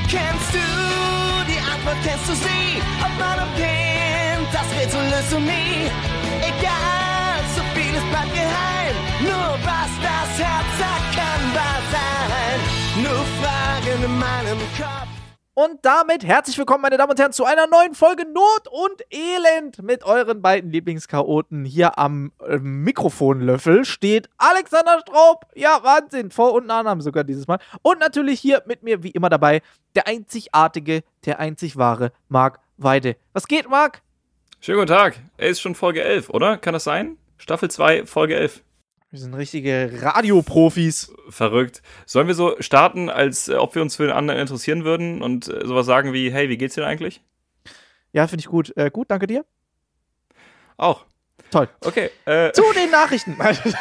Kennst du die Antwort, kennst du sie? Ob Mann und Kind, das Rätsel löst du nie. Egal, so vieles bleibt geheim. Nur was das Herz sagt, kann wahr sein. Nur Fragen in meinem Kopf. Und damit herzlich willkommen, meine Damen und Herren, zu einer neuen Folge Not und Elend mit euren beiden Lieblingschaoten. Hier am Mikrofonlöffel steht Alexander Straub. Ja, Wahnsinn. Vor- und Nachnamen sogar dieses Mal. Und natürlich hier mit mir, wie immer dabei, der einzigartige, der einzig wahre Marc Weide. Was geht, Marc? Schönen guten Tag. Ist schon Folge 11, oder? Kann das sein? Staffel 2, Folge 11. Wir sind richtige Radioprofis. Verrückt. Sollen wir so starten, als ob wir uns für den anderen interessieren würden und sowas sagen wie, hey, wie geht's dir denn eigentlich? Ja, finde ich gut. Gut, danke dir. Auch. Toll. Okay. Zu den Nachrichten.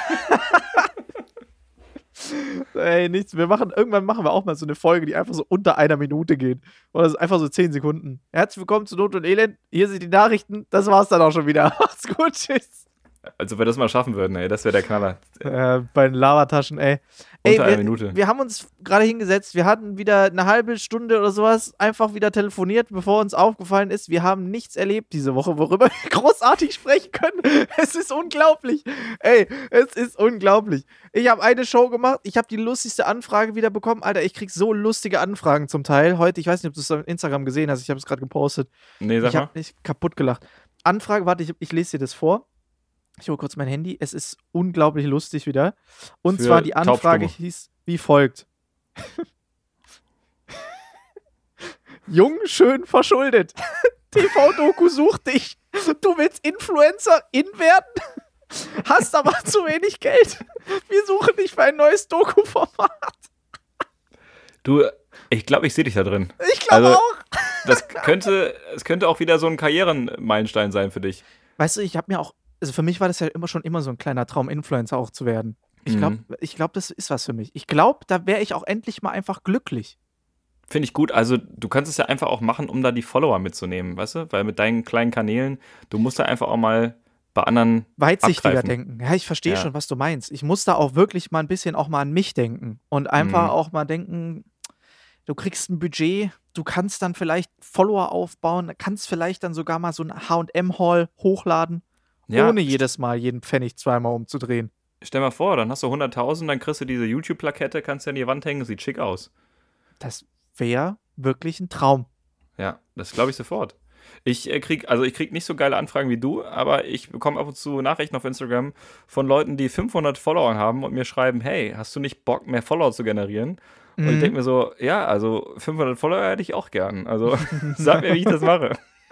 Ey, nichts. Irgendwann machen wir auch mal so eine Folge, die einfach so unter einer Minute geht. Oder so einfach so 10 Sekunden. Herzlich willkommen zu Not und Elend. Hier sind die Nachrichten. Das war's dann auch schon wieder. Macht's gut. Tschüss. Also, wenn wir das mal schaffen würden, ey, das wäre der Knaller. Bei den Lavataschen, ey. Unter einer Minute. Wir haben uns gerade hingesetzt, wir hatten wieder eine halbe Stunde oder sowas einfach wieder telefoniert, bevor uns aufgefallen ist, wir haben nichts erlebt diese Woche, worüber wir großartig sprechen können. Es ist unglaublich. Ey, es ist unglaublich. Ich habe eine Show gemacht, ich habe die lustigste Anfrage wieder bekommen. Alter, ich krieg so lustige Anfragen zum Teil. Heute, ich weiß nicht, ob du es auf Instagram gesehen hast, ich habe es gerade gepostet. Nee, sag mal. Ich habe mich kaputt gelacht. Anfrage, warte, ich lese dir das vor. Ich hole kurz mein Handy. Es ist unglaublich lustig wieder. Und zwar die Anfrage hieß wie folgt. Jung, schön, verschuldet. TV-Doku sucht dich. Du willst Influencerin werden? Hast aber zu wenig Geld. Wir suchen dich für ein neues Doku-Format. Du, ich glaube, ich sehe dich da drin. Ich glaube auch. Es könnte auch wieder so ein Karrierenmeilenstein sein für dich. Weißt du, ich habe mir auch, also für mich war das ja schon immer so ein kleiner Traum, Influencer auch zu werden. Ich glaube, das ist was für mich. Ich glaube, da wäre ich auch endlich mal einfach glücklich. Finde ich gut. Also du kannst es ja einfach auch machen, um da die Follower mitzunehmen, weißt du? Weil mit deinen kleinen Kanälen, du musst da einfach auch mal bei anderen weitsichtiger abgreifen. denken. Ja, ich verstehe schon, was du meinst. Ich muss da auch wirklich mal ein bisschen auch mal an mich denken. Und einfach auch mal denken, du kriegst ein Budget, du kannst dann vielleicht Follower aufbauen, kannst vielleicht dann sogar mal so ein H&M-Haul hochladen. Ja, ohne jedes Mal jeden Pfennig zweimal umzudrehen. Stell mal vor, dann hast du 100.000, dann kriegst du diese YouTube-Plakette, kannst du an die Wand hängen, sieht schick aus. Das wäre wirklich ein Traum. Ja, das glaube ich sofort. Ich krieg nicht so geile Anfragen wie du, aber ich bekomme ab und zu Nachrichten auf Instagram von Leuten, die 500 Follower haben und mir schreiben, hey, hast du nicht Bock, mehr Follower zu generieren? Und ich denke mir so, ja, also 500 Follower hätte ich auch gern. Also sag mir, wie ich das mache.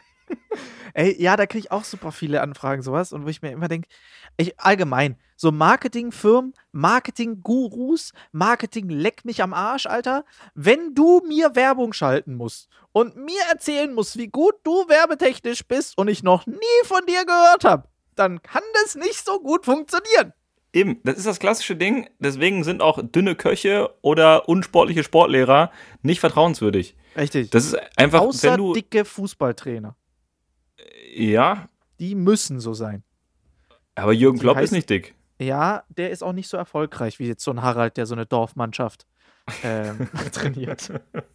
Ey, ja, da kriege ich auch super viele Anfragen, sowas. Und wo ich mir immer denke, allgemein, so Marketingfirmen, Marketing-Gurus, Marketing leck mich am Arsch, Alter. Wenn du mir Werbung schalten musst und mir erzählen musst, wie gut du werbetechnisch bist und ich noch nie von dir gehört habe, dann kann das nicht so gut funktionieren. Eben, das ist das klassische Ding. Deswegen sind auch dünne Köche oder unsportliche Sportlehrer nicht vertrauenswürdig. Richtig. Das ist einfach, außer wenn du dicke Fußballtrainer. Ja. Die müssen so sein. Aber Jürgen Klopp ist nicht dick. Ja, der ist auch nicht so erfolgreich wie jetzt so ein Harald, der so eine Dorfmannschaft trainiert.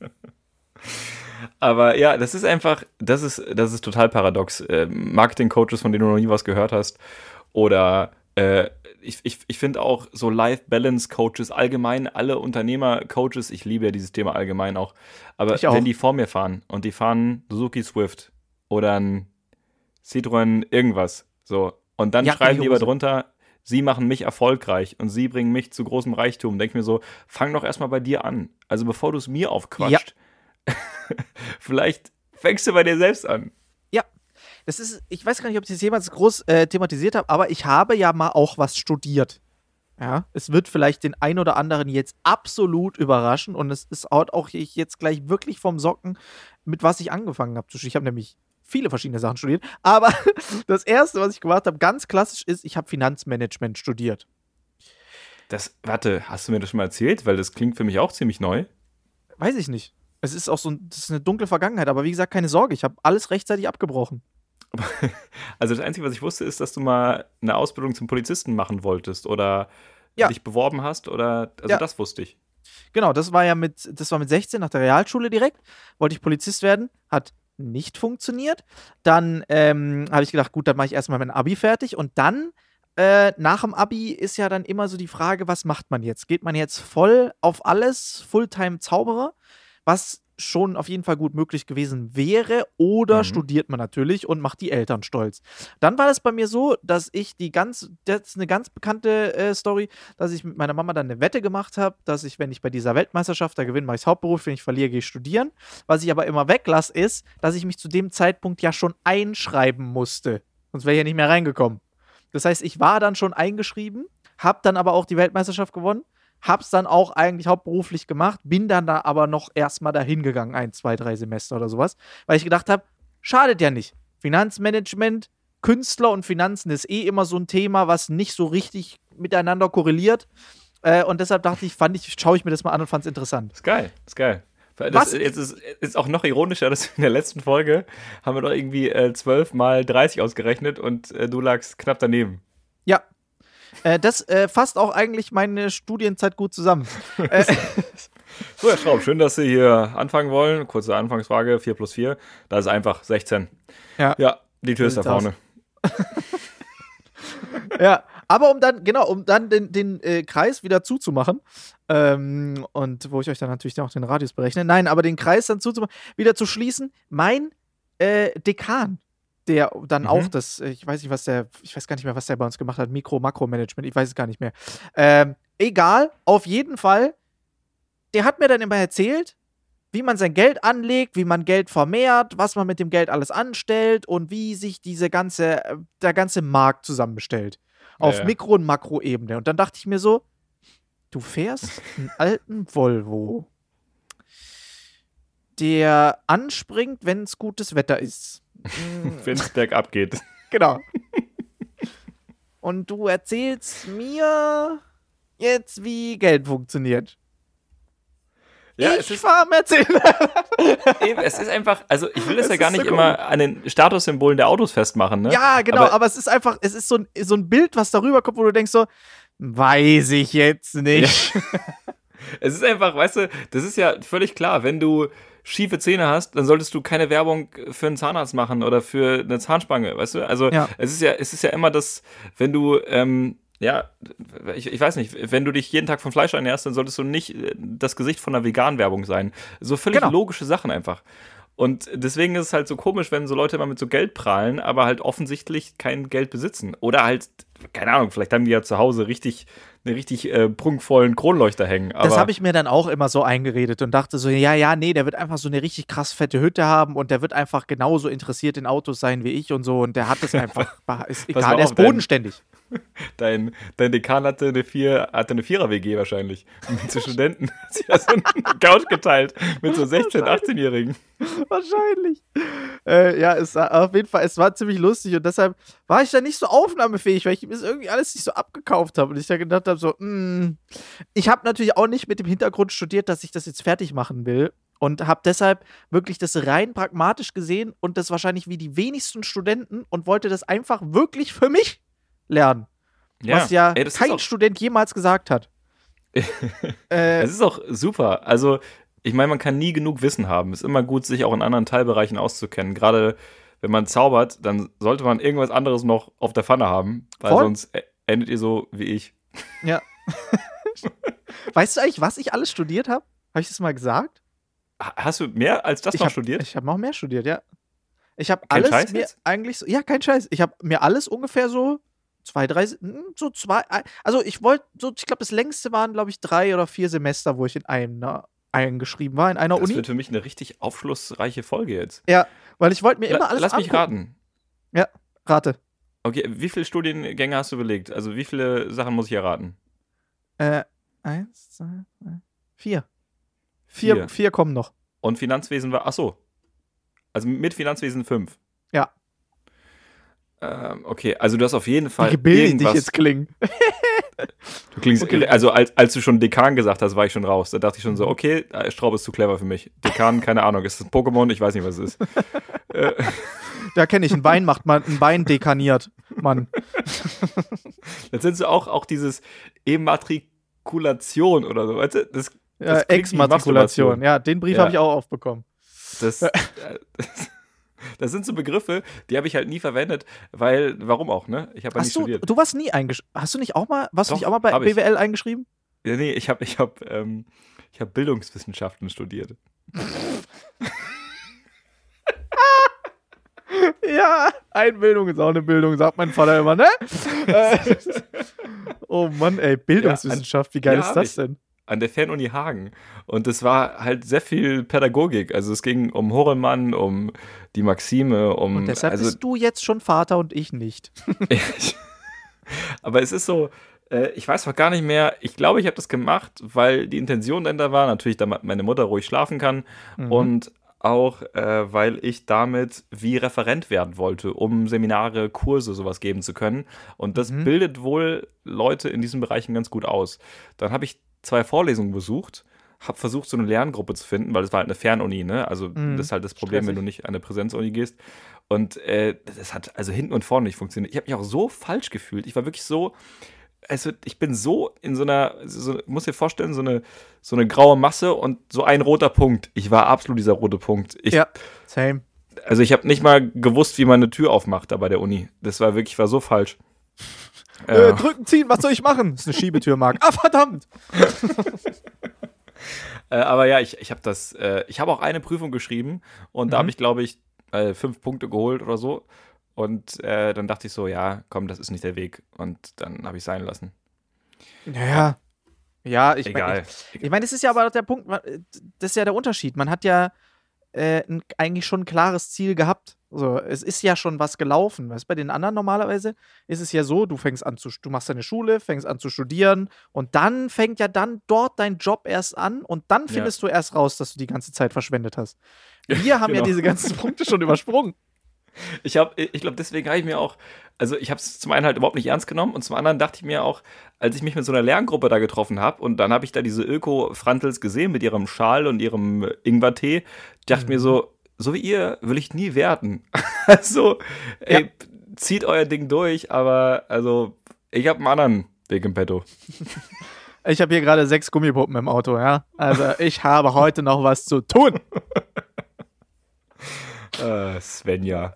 Aber ja, das ist einfach, das ist total paradox. Marketing-Coaches, von denen du noch nie was gehört hast. Oder ich finde auch so Life-Balance-Coaches, allgemein alle Unternehmer-Coaches, ich liebe ja dieses Thema allgemein auch. Aber wenn die vor mir fahren und die fahren Suzuki Swift oder ein Citroën irgendwas, so, und dann schreiben die aber drunter, sie machen mich erfolgreich und sie bringen mich zu großem Reichtum. Denk mir so, fang doch erstmal bei dir an. Also bevor du es mir aufquatscht, vielleicht fängst du bei dir selbst an. Ja, das ist, ich weiß gar nicht, ob ich das jemals groß thematisiert habe, aber ich habe ja mal auch was studiert. Ja, es wird vielleicht den ein oder anderen jetzt absolut überraschen und es ist auch ich jetzt gleich wirklich vom Socken, mit was ich angefangen habe zu studieren. Ich habe nämlich viele verschiedene Sachen studiert, aber das Erste, was ich gemacht habe, ganz klassisch ist, ich habe Finanzmanagement studiert. Hast du mir das schon mal erzählt? Weil das klingt für mich auch ziemlich neu. Weiß ich nicht. Es ist auch das ist eine dunkle Vergangenheit, aber wie gesagt, keine Sorge, ich habe alles rechtzeitig abgebrochen. Also das Einzige, was ich wusste, ist, dass du mal eine Ausbildung zum Polizisten machen wolltest oder dich beworben hast oder, das wusste ich. Genau, das war mit 16 nach der Realschule direkt. Wollte ich Polizist werden, hat nicht funktioniert. Dann habe ich gedacht, gut, dann mache ich erstmal mein Abi fertig. Und dann, nach dem Abi, ist ja dann immer so die Frage, was macht man jetzt? Geht man jetzt voll auf alles, Fulltime-Zauberer, was schon auf jeden Fall gut möglich gewesen wäre, oder studiert man natürlich und macht die Eltern stolz. Dann war das bei mir so, dass ich das ist eine ganz bekannte Story, dass ich mit meiner Mama dann eine Wette gemacht habe, dass ich, wenn ich bei dieser Weltmeisterschaft da gewinne, mache ich Hauptberuf, wenn ich verliere, gehe ich studieren. Was ich aber immer weglasse, ist, dass ich mich zu dem Zeitpunkt ja schon einschreiben musste. Sonst wäre ich ja nicht mehr reingekommen. Das heißt, ich war dann schon eingeschrieben, habe dann aber auch die Weltmeisterschaft gewonnen, hab's dann auch eigentlich hauptberuflich gemacht, bin dann da aber noch erstmal dahin gegangen, 1, 2, 3 Semester oder sowas, weil ich gedacht habe, schadet ja nicht. Finanzmanagement, Künstler und Finanzen ist immer so ein Thema, was nicht so richtig miteinander korreliert. Und deshalb dachte ich, schaue ich mir das mal an und fand es interessant. Ist geil. Jetzt ist auch noch ironischer, dass in der letzten Folge haben wir doch irgendwie 12 mal 30 ausgerechnet und du lagst knapp daneben. Ja. Das fasst auch eigentlich meine Studienzeit gut zusammen. So, Herr Schraub, schön, dass Sie hier anfangen wollen. Kurze Anfangsfrage, 4 plus 4. Das ist einfach 16. Ja, die Tür ist da vorne. Ja, aber um dann den Kreis wieder zuzumachen, und wo ich euch dann natürlich auch den Radius berechne, nein, aber den Kreis dann wieder zu schließen, mein Dekan, der dann auch ich weiß gar nicht mehr, was der bei uns gemacht hat, Makro-Management, ich weiß es gar nicht mehr. Egal, auf jeden Fall, der hat mir dann immer erzählt, wie man sein Geld anlegt, wie man Geld vermehrt, was man mit dem Geld alles anstellt und wie sich der ganze Markt zusammenstellt. Auf Mikro- und Makroebene. Und dann dachte ich mir so, du fährst einen alten Volvo, der anspringt, wenn es gutes Wetter ist. Wenn es bergab geht. Genau. Und du erzählst mir jetzt, wie Geld funktioniert. Ja, ich fahre Mercedes. Eben, es ist einfach, also ich will das ja gar nicht immer an den Statussymbolen der Autos festmachen, ne? Ja, genau, aber es ist einfach, es ist so ein Bild, was darüber kommt, wo du denkst so, weiß ich jetzt nicht. Ja. Es ist einfach, weißt du, das ist ja völlig klar, wenn du schiefe Zähne hast, dann solltest du keine Werbung für einen Zahnarzt machen oder für eine Zahnspange, weißt du? Also es ist ja immer das, wenn du, ich weiß nicht, wenn du dich jeden Tag von Fleisch ernährst, dann solltest du nicht das Gesicht von einer Vegan-Werbung sein. So völlig logische Sachen einfach. Und deswegen ist es halt so komisch, wenn so Leute immer mit so Geld prahlen, aber halt offensichtlich kein Geld besitzen. Oder halt, keine Ahnung, vielleicht haben die ja zu Hause einen richtig prunkvollen Kronleuchter hängen. Aber das habe ich mir dann auch immer so eingeredet und dachte so, nee, der wird einfach so eine richtig krass fette Hütte haben und der wird einfach genauso interessiert in Autos sein wie ich und so und der hat es einfach, ist egal, der ist bodenständig. Dein Dekan hatte eine Vierer-WG wahrscheinlich. Mit so Studenten. Sie hat so eine Couch geteilt mit so 16-, 18-Jährigen. Wahrscheinlich. Auf jeden Fall, es war ziemlich lustig und deshalb war ich da nicht so aufnahmefähig, weil ich mir das irgendwie alles nicht so abgekauft habe und ich da gedacht habe, so, ich habe natürlich auch nicht mit dem Hintergrund studiert, dass ich das jetzt fertig machen will und habe deshalb wirklich das rein pragmatisch gesehen und das wahrscheinlich wie die wenigsten Studenten und wollte das einfach wirklich für mich lernen. Was kein Student jemals gesagt hat. Es ist auch super. Also, ich meine, man kann nie genug Wissen haben. Es ist immer gut, sich auch in anderen Teilbereichen auszukennen. Gerade wenn man zaubert, dann sollte man irgendwas anderes noch auf der Pfanne haben, weil sonst endet ihr so wie ich. Ja. Weißt du eigentlich, was ich alles studiert habe? Habe ich das mal gesagt? Hast du mehr als das noch studiert? Ich habe noch mehr studiert, ja. Ich habe alles Scheiß mir jetzt? eigentlich so, ja, kein Scheiß. Ich habe mir alles ungefähr so also ich glaube, das längste waren, glaube ich, 3 oder 4 Semester, wo ich in einem eingeschrieben war, in einer Uni. Das wird für mich eine richtig aufschlussreiche Folge jetzt. Ja, weil ich wollte mir immer alles Lass mich angucken. raten. Ja, rate. Okay, wie viele Studiengänge hast du belegt? Also wie viele Sachen muss ich erraten? 1, 2, 3, 4. 4 kommen noch. Und Finanzwesen war, achso. Also mit Finanzwesen 5. Ja. Okay, also du hast auf jeden Fall wie gebildet ich jetzt klingen. Du klingst, okay. Also als du schon Dekan gesagt hast, war ich schon raus. Da dachte ich schon so, okay, Straub ist zu clever für mich. Dekan, keine Ahnung, ist das ein Pokémon? Ich weiß nicht, was es ist. Da kenne ich, ein Bein dekaniert, Mann. Jetzt sind so auch dieses Immatrikulation oder so, weißt du? Das Das klingt wie Exmatrikulation. Ja, den Brief Ja. habe ich auch aufbekommen. Das sind so Begriffe, die habe ich halt nie verwendet, weil, warum auch, ne? Ich habe ja nicht studiert. Du warst nie eingeschrieben. Hast du nicht auch mal, warst du Doch, nicht auch mal bei hab ich. BWL eingeschrieben? Ja, nee, ich hab Bildungswissenschaften studiert. Ja, Einbildung ist auch eine Bildung, sagt mein Vater immer, ne? Oh Mann, ey, Bildungswissenschaft, wie geil ja, ist hab das ich. denn? An der Fernuni Hagen. Und es war halt sehr viel Pädagogik. Also es ging um Horelmann, um die Maxime, um. Und deshalb also, bist du jetzt schon Vater und ich nicht. Aber es ist so, ich weiß noch gar nicht mehr, ich glaube, ich habe das gemacht, weil die Intention dahinter war, natürlich, damit meine Mutter ruhig schlafen kann und auch, weil ich damit wie Referent werden wollte, um Seminare, Kurse, sowas geben zu können. Und das bildet wohl Leute in diesen Bereichen ganz gut aus. Dann habe ich 2 Vorlesungen besucht, habe versucht, so eine Lerngruppe zu finden, weil es war halt eine Fernuni, ne? Also das ist halt das Problem, wenn du nicht an eine Präsenzuni gehst. Und das hat also hinten und vorne nicht funktioniert. Ich habe mich auch so falsch gefühlt. Ich war wirklich so, also ich bin so in so einer, muss dir vorstellen, so eine graue Masse und so ein roter Punkt. Ich war absolut dieser rote Punkt. Ja, same. Also ich habe nicht mal gewusst, wie man eine Tür aufmacht da bei der Uni. Das war wirklich, war so falsch. Drücken, ziehen, was soll ich machen? Das ist eine Schiebetür, Marc. Ah, verdammt! Aber ja, ich habe das, ich habe auch eine Prüfung geschrieben und da habe ich, glaube ich, 5 Punkte geholt oder so. Und dann dachte ich so, ja, komm, das ist nicht der Weg. Und dann habe ich es sein lassen. Naja. Ja, ich Egal. meine, das ist ja aber der Punkt, das ist ja der Unterschied. Man hat ja eigentlich schon ein klares Ziel gehabt. So, es ist ja schon was gelaufen. Weißt, bei den anderen normalerweise ist es ja so, du machst deine Schule, fängst an zu studieren und dann fängt ja dann dort dein Job erst an und dann findest du erst raus, dass du die ganze Zeit verschwendet hast. Wir haben ja Genau. diese ganzen Punkte schon übersprungen. Ich glaube, deswegen habe ich mir auch, also ich habe es zum einen halt überhaupt nicht ernst genommen und zum anderen dachte ich mir auch, als ich mich mit so einer Lerngruppe da getroffen habe und dann habe ich da diese Öko-Frantels gesehen mit ihrem Schal und ihrem Ingwertee, dachte mir so wie ihr will ich nie werden. Also, ey, zieht euer Ding durch, aber also, ich habe einen anderen Weg im Petto. Ich habe hier gerade 6 Gummipuppen im Auto, ja. Also ich habe heute noch was zu tun. Svenja.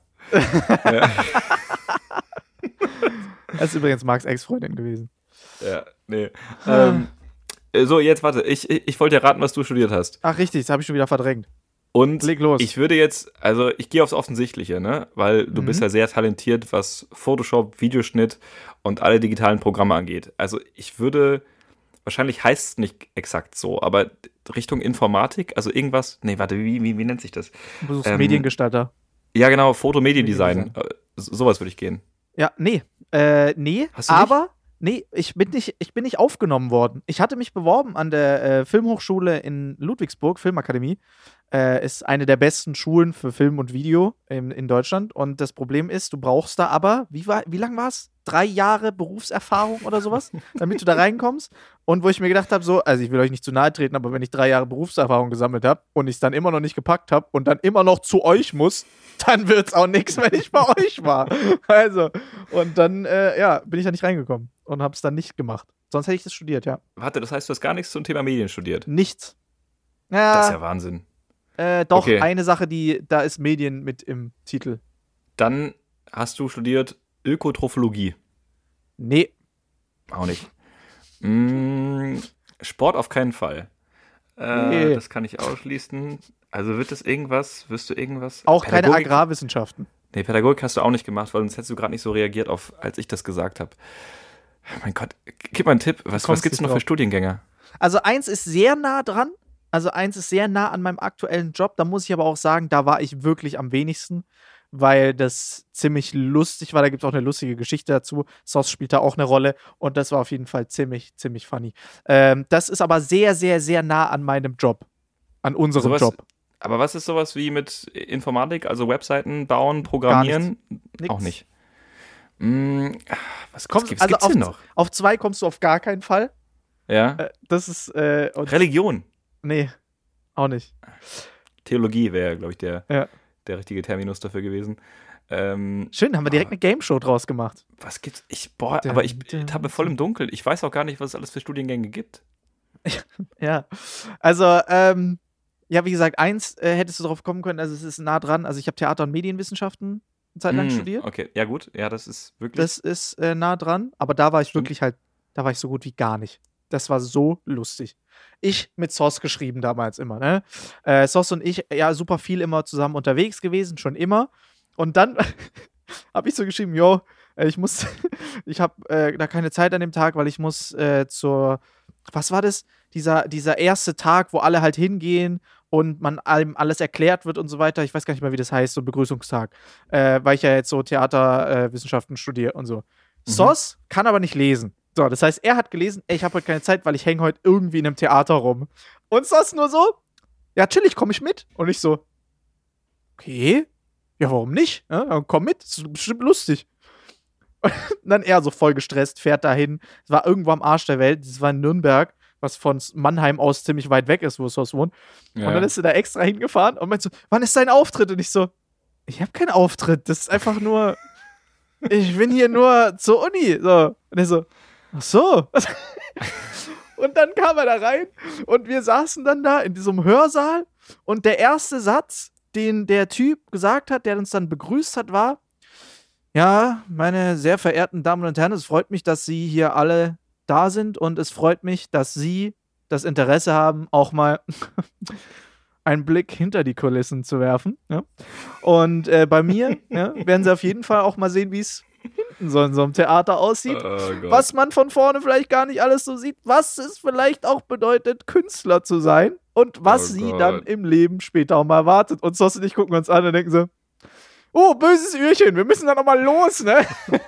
Das ist übrigens Marks Ex-Freundin gewesen. Ja, nee. So, jetzt warte. Ich wollte ja raten, was du studiert hast. Ach richtig, das habe ich schon wieder verdrängt. Und Leg los. ich würde jetzt, also ich gehe aufs Offensichtliche, ne? Weil du bist ja sehr talentiert, was Photoshop, Videoschnitt und alle digitalen Programme angeht. Also ich würde, wahrscheinlich heißt es nicht exakt so, aber Richtung Informatik, also irgendwas, nee, warte, wie nennt sich das? Du besuchst Mediengestalter. Ja, genau, Fotomediendesign. Sowas würde ich gehen. Ja, nee. Nee, Hast du aber ich bin nicht aufgenommen worden. Ich hatte mich beworben an der Filmhochschule in Ludwigsburg, Filmakademie. Ist eine der besten Schulen für Film und Video in Deutschland. Und das Problem ist, du brauchst da aber, wie lang war es? 3 Jahre Berufserfahrung oder sowas, damit du da reinkommst. Und wo ich mir gedacht habe, so, also ich will euch nicht zu nahe treten, aber wenn ich 3 Jahre Berufserfahrung gesammelt habe und ich es dann immer noch nicht gepackt habe und dann immer noch zu euch muss, dann wird es auch nichts, wenn ich bei euch war. Also, und dann, bin ich da nicht reingekommen und habe es dann nicht gemacht. Sonst hätte ich das studiert, ja. Warte, das heißt, du hast gar nichts zum Thema Medien studiert. Nichts. Das ist ja Wahnsinn. Doch, Okay. eine Sache, da ist Medien mit im Titel. Dann hast du studiert Ökotrophologie. Nee. Auch nicht. Sport auf keinen Fall. Nee. Das kann ich ausschließen. Also wirst du irgendwas? Auch keine Pädagogik? Agrarwissenschaften. Nee, Pädagogik hast du auch nicht gemacht, weil sonst hättest du gerade nicht so reagiert, als ich das gesagt habe. Mein Gott, gib mal einen Tipp. Was kommst gibt es nicht noch für drauf. Studiengänge? Also eins ist sehr nah dran. Also eins ist sehr nah an meinem aktuellen Job. Da muss ich aber auch sagen, da war ich wirklich am wenigsten, weil das ziemlich lustig war. Da gibt es auch eine lustige Geschichte dazu. Sauce spielt da auch eine Rolle und das war auf jeden Fall ziemlich, ziemlich funny. Das ist aber sehr, sehr, sehr nah an meinem Job. An unserem Job. Aber was ist sowas wie mit Informatik, also Webseiten bauen, programmieren? Nix. Auch nicht. Was gibt's Also denn noch? auf 2 kommst du auf gar keinen Fall. Ja? Das ist Religion. Nee, auch nicht. Theologie wäre, glaube ich, der Ja. richtige Terminus dafür gewesen. Schön, haben wir direkt eine Game-Show draus gemacht. Was gibt's? Aber ich tappe voll im Dunkeln. Ich weiß auch gar nicht, was es alles für Studiengänge gibt. Ja. Also, ja, wie gesagt, eins hättest du drauf kommen können, also es ist nah dran. Also ich habe Theater- und Medienwissenschaften eine Zeit lang studiert. Okay, ja gut, ja, das ist wirklich. Das ist nah dran, aber da war ich Stimmt. wirklich halt, da war ich so gut wie gar nicht. Das war so lustig. Ich mit Sos geschrieben damals immer, ne? Sos und ich, ja, super viel immer zusammen unterwegs gewesen, schon immer. Und dann habe ich so geschrieben, yo, ich habe da keine Zeit an dem Tag, weil ich muss was war das? Dieser erste Tag, wo alle halt hingehen und man allem alles erklärt wird und so weiter. Ich weiß gar nicht mehr, wie das heißt, so ein Begrüßungstag. Weil ich ja jetzt so Theaterwissenschaften studiere und so. Sos kann aber nicht lesen. So, das heißt, er hat gelesen, ey, ich habe heute keine Zeit, weil ich hänge heute irgendwie in einem Theater rum. Und Sos nur so, ja, chillig, komm ich mit. Und ich so, okay, ja, warum nicht? Ja, komm mit, das ist bestimmt lustig. Und dann er so voll gestresst, fährt dahin. Es war irgendwo am Arsch der Welt, das war in Nürnberg, was von Mannheim aus ziemlich weit weg ist, wo Sos wohnt. Ja. Und dann ist er da extra hingefahren und meint so, wann ist dein Auftritt? Und ich so, ich habe keinen Auftritt, das ist einfach nur, ich bin hier nur zur Uni. So. Und er so, ach so. Und dann kam er da rein und wir saßen dann da in diesem Hörsaal und der erste Satz, den der Typ gesagt hat, der uns dann begrüßt hat, war: Ja, meine sehr verehrten Damen und Herren, es freut mich, dass Sie hier alle da sind und es freut mich, dass Sie das Interesse haben, auch mal einen Blick hinter die Kulissen zu werfen. Ja? Und bei mir werden Sie auf jeden Fall auch mal sehen, wie es hinten so in so einem Theater aussieht. Oh Gott. Was man von vorne vielleicht gar nicht alles so sieht, was es vielleicht auch bedeutet, Künstler zu sein und was Oh sie Gott. dann im Leben später auch mal erwartet. Und Sos und ich gucken uns an und denken so, oh, böses Öhrchen, wir müssen dann noch mal los, ne?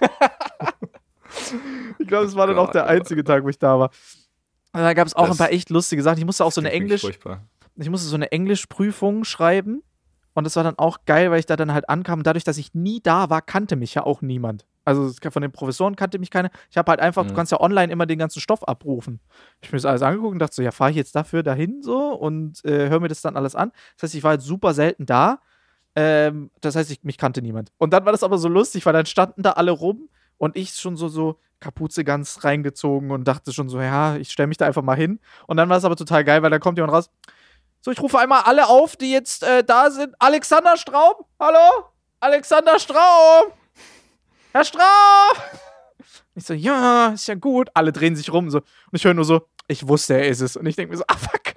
Ich glaube, es war dann auch der einzige Tag, wo ich da war. Und da gab es auch ein paar echt lustige Sachen. Ich musste auch so eine Englischprüfung schreiben. Und das war dann auch geil, weil ich da dann halt ankam. Und dadurch, dass ich nie da war, kannte mich ja auch niemand. Also von den Professoren kannte mich keiner. Ich habe halt einfach, du kannst ja online immer den ganzen Stoff abrufen. Ich habe mir das alles angeguckt und dachte so, ja, fahre ich jetzt dafür dahin so und höre mir das dann alles an. Das heißt, ich war halt super selten da. Das heißt, mich kannte niemand. Und dann war das aber so lustig, weil dann standen da alle rum und ich schon so Kapuze ganz reingezogen und dachte schon so, ja, ich stelle mich da einfach mal hin. Und dann war es aber total geil, weil dann kommt jemand raus. So, ich rufe einmal alle auf, die jetzt da sind. Alexander Straub, hallo? Alexander Straub! Herr Straub! Ich so, ja, ist ja gut. Alle drehen sich rum so. Und ich höre nur so, ich wusste, er ist es. Und ich denke mir so, fuck.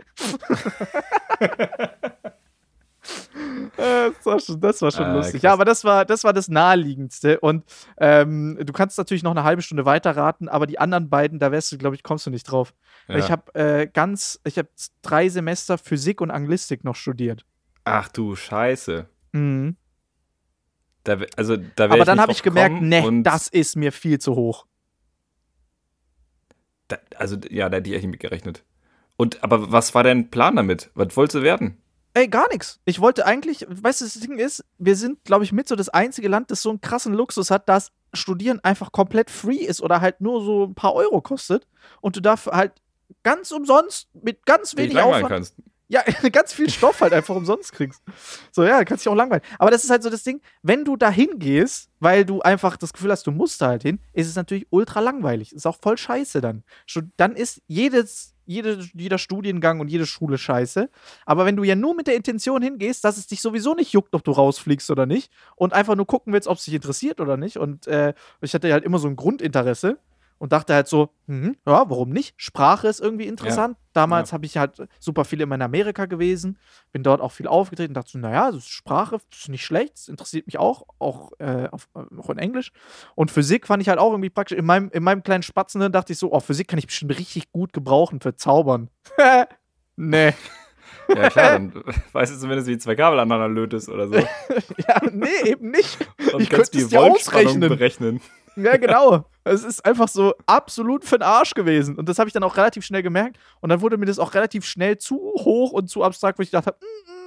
Das war schon lustig. Krass. Ja, aber das war das Naheliegendste. Und du kannst natürlich noch eine halbe Stunde weiterraten, aber die anderen beiden, da kommst du nicht drauf. Ja. Ich habe 3 Semester Physik und Anglistik noch studiert. Ach du Scheiße. Mhm. Da wär Aber dann nicht habe ich drauf gemerkt, gekommen nee, und das ist mir viel zu hoch. da hätte ich echt nicht mit gerechnet. Aber was war dein Plan damit? Was wolltest du werden? Ey, gar nichts. Ich wollte eigentlich, weißt du, das Ding ist, wir sind, glaube ich, mit so das einzige Land, das so einen krassen Luxus hat, dass Studieren einfach komplett free ist oder halt nur so ein paar Euro kostet und du dafür halt ganz umsonst mit ganz Dich wenig langweilen Aufwand, kannst. ja, ganz viel Stoff halt einfach umsonst kriegst. So, ja, kannst dich auch langweilen. Aber das ist halt so das Ding, wenn du da hingehst, weil du einfach das Gefühl hast, du musst da halt hin, ist es natürlich ultra langweilig. Ist auch voll scheiße dann. Dann ist jeder Studiengang und jede Schule scheiße. Aber wenn du ja nur mit der Intention hingehst, dass es dich sowieso nicht juckt, ob du rausfliegst oder nicht und einfach nur gucken willst, ob es dich interessiert oder nicht. Und ich hatte halt immer so ein Grundinteresse und dachte halt so, ja, warum nicht? Sprache ist irgendwie interessant. Damals habe ich halt super viel in Amerika gewesen, bin dort auch viel aufgetreten, dachte so, naja, das ist Sprache ist nicht schlecht, das interessiert mich auch in Englisch. Und Physik fand ich halt auch irgendwie praktisch. In meinem kleinen Spatzen dachte ich so, oh, Physik kann ich bestimmt richtig gut gebrauchen für Zaubern. Nee. Ja, klar, dann weißt du zumindest, wie 2 Kabel aneinander lötest oder so. Ja, nee, eben nicht. Und Ich kannst könnte es die dir Voltspannung ausrechnen. berechnen. Ja, genau. Es ist einfach so absolut für den Arsch gewesen. Und das habe ich dann auch relativ schnell gemerkt. Und dann wurde mir das auch relativ schnell zu hoch und zu abstrakt, wo ich dachte,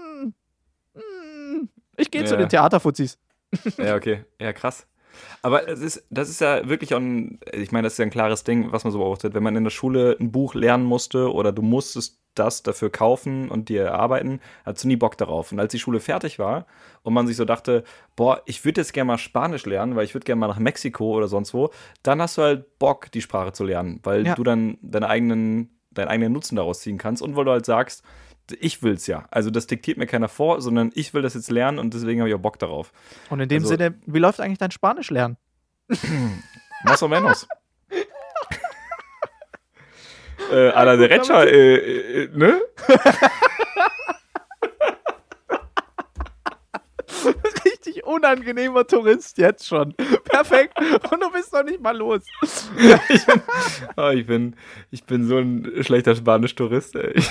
ich gehe zu den Theaterfuzis. Ja, okay. Ja, krass. Aber das ist ja wirklich auch ich meine, das ist ja ein klares Ding, was man so beobachtet. Wenn man in der Schule ein Buch lernen musste oder du musstest das dafür kaufen und dir erarbeiten, hattest du nie Bock darauf. Und als die Schule fertig war und man sich so dachte, boah, ich würde jetzt gerne mal Spanisch lernen, weil ich würde gerne mal nach Mexiko oder sonst wo, dann hast du halt Bock, die Sprache zu lernen, weil du dann deine eigenen deinen eigenen Nutzen daraus ziehen kannst und weil du halt sagst, ich will's ja. Also das diktiert mir keiner vor, sondern ich will das jetzt lernen und deswegen habe ich auch Bock darauf. Und in dem Sinne, wie läuft eigentlich dein Spanisch-Lernen? Más o menos. A la derecha, ne? Richtig unangenehmer Tourist jetzt schon. Perfekt. Und du bist noch nicht mal los. Ich bin so ein schlechter Spanisch-Tourist, ey.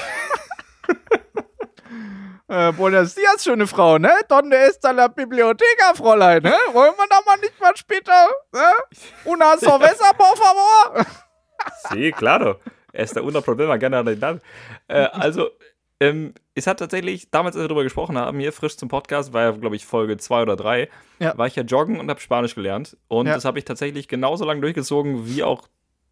Buenos dias, schöne Frau, ne? Donde está la biblioteca, Fräulein, ne? Wollen wir da mal nicht mal später, ne? Una cerveza, por favor? Sí, claro. Esta una problema, gerne dann. Es hat tatsächlich, damals, als wir darüber gesprochen haben, hier frisch zum Podcast, war ja, glaube ich, Folge 2 oder 3, war ich ja joggen und habe Spanisch gelernt. Und das habe ich tatsächlich genauso lange durchgezogen, wie auch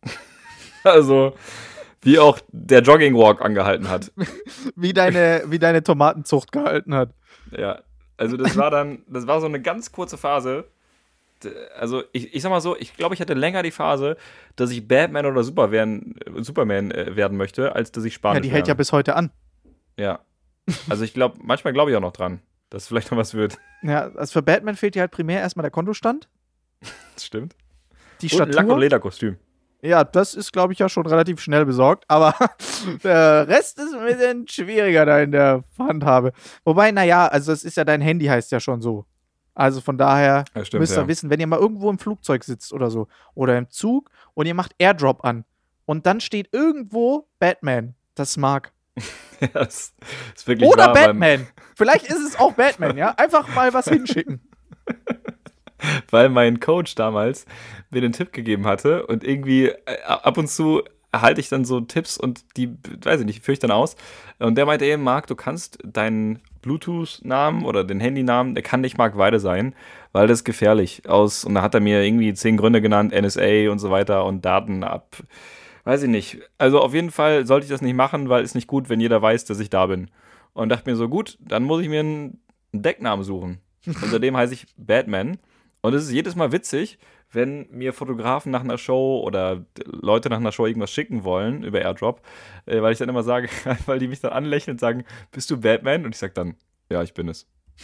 der Jogging-Walk angehalten hat. Wie deine Tomatenzucht gehalten hat. Ja, also das war so eine ganz kurze Phase. Also ich sag mal so, ich glaube, ich hatte länger die Phase, dass ich Batman oder Superman werden möchte, als dass ich Spanisch Ja, die hält ja bis heute an. Ja, also manchmal glaube ich auch noch dran, dass es vielleicht noch was wird. Ja, also für Batman fehlt dir halt primär erstmal der Kontostand. Das stimmt. Die Und ein Lack- und Lederkostüm. Ja, das ist, glaube ich, ja schon relativ schnell besorgt, aber der Rest ist ein bisschen schwieriger da in der Handhabe. Wobei, naja, also es ist ja, dein Handy heißt ja schon so. Also von daher müsst ihr wissen, wenn ihr mal irgendwo im Flugzeug sitzt oder so oder im Zug und ihr macht AirDrop an und dann steht irgendwo Batman, das mag. Ja, das ist wirklich oder wahr, Batman. Vielleicht ist es auch Batman, ja? Einfach mal was hinschicken. Weil mein Coach damals mir den Tipp gegeben hatte und irgendwie ab und zu erhalte ich dann so Tipps und die, weiß ich nicht, führe ich dann aus. Und der meinte eben, Marc, du kannst deinen Bluetooth-Namen oder den Handynamen, der kann nicht Marc Weide sein, weil das ist gefährlich aus. Und da hat er mir irgendwie 10 Gründe genannt, NSA und so weiter und Daten ab. Weiß ich nicht. Also auf jeden Fall sollte ich das nicht machen, weil es nicht gut, wenn jeder weiß, dass ich da bin. Und dachte mir so, gut, dann muss ich mir einen Decknamen suchen. Und seitdem heiße ich Batman. Und es ist jedes Mal witzig, wenn mir Fotografen nach einer Show oder Leute nach einer Show irgendwas schicken wollen über AirDrop, weil ich dann immer sage, weil die mich dann anlächeln und sagen, bist du Batman? Und ich sage dann, ja, ich bin es.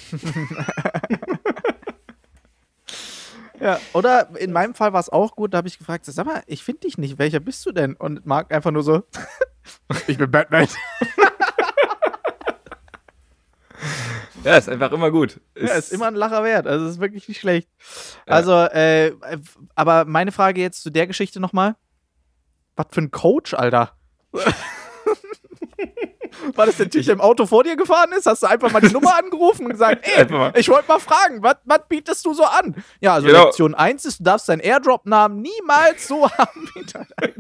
Ja, oder in meinem Fall war es auch gut, da habe ich gefragt, sag mal, ich finde dich nicht, welcher bist du denn? Und Marc einfach nur so, ich bin Batman. Ja, ist einfach immer gut. Ja, ist immer ein Lacher wert, also ist wirklich nicht schlecht. Ja. Also, aber meine Frage jetzt zu der Geschichte nochmal, was für ein Coach, Alter? War das der Typ, der im Auto vor dir gefahren ist? Hast du einfach mal die Nummer angerufen und gesagt, ey, ich wollte mal fragen, was bietest du so an? Ja, also genau. Lektion 1 ist, du darfst deinen AirDrop-Namen niemals so haben wie deinen.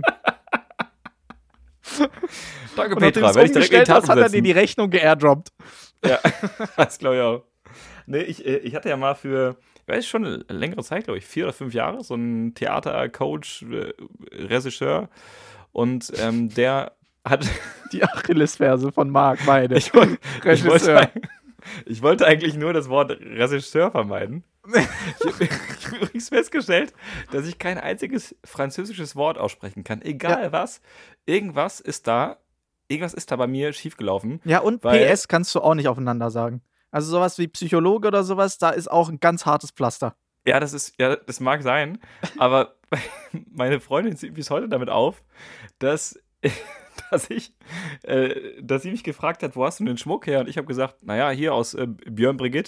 Danke, Petra. Wenn ich direkt in die Tat umsetzen. Hat er dir die Rechnung geairdroppt. Ja, das glaube ich auch. Nee, ich hatte ja mal für, weiß schon eine längere Zeit, glaube ich, 4 oder 5 Jahre, so einen Theatercoach, Regisseur und der hat die Achillesferse von Marc Weide. Ich wollte eigentlich nur das Wort Regisseur vermeiden. Ich habe übrigens festgestellt, dass ich kein einziges französisches Wort aussprechen kann. Egal was, irgendwas ist da bei mir schiefgelaufen. Ja, und PS kannst du auch nicht aufeinander sagen. Also sowas wie Psychologe oder sowas, da ist auch ein ganz hartes Pflaster. Ja, das mag sein, aber meine Freundin zieht bis heute damit auf, dass sie mich gefragt hat, wo hast du den Schmuck her? Und ich habe gesagt, naja, hier aus Björn Brigitte.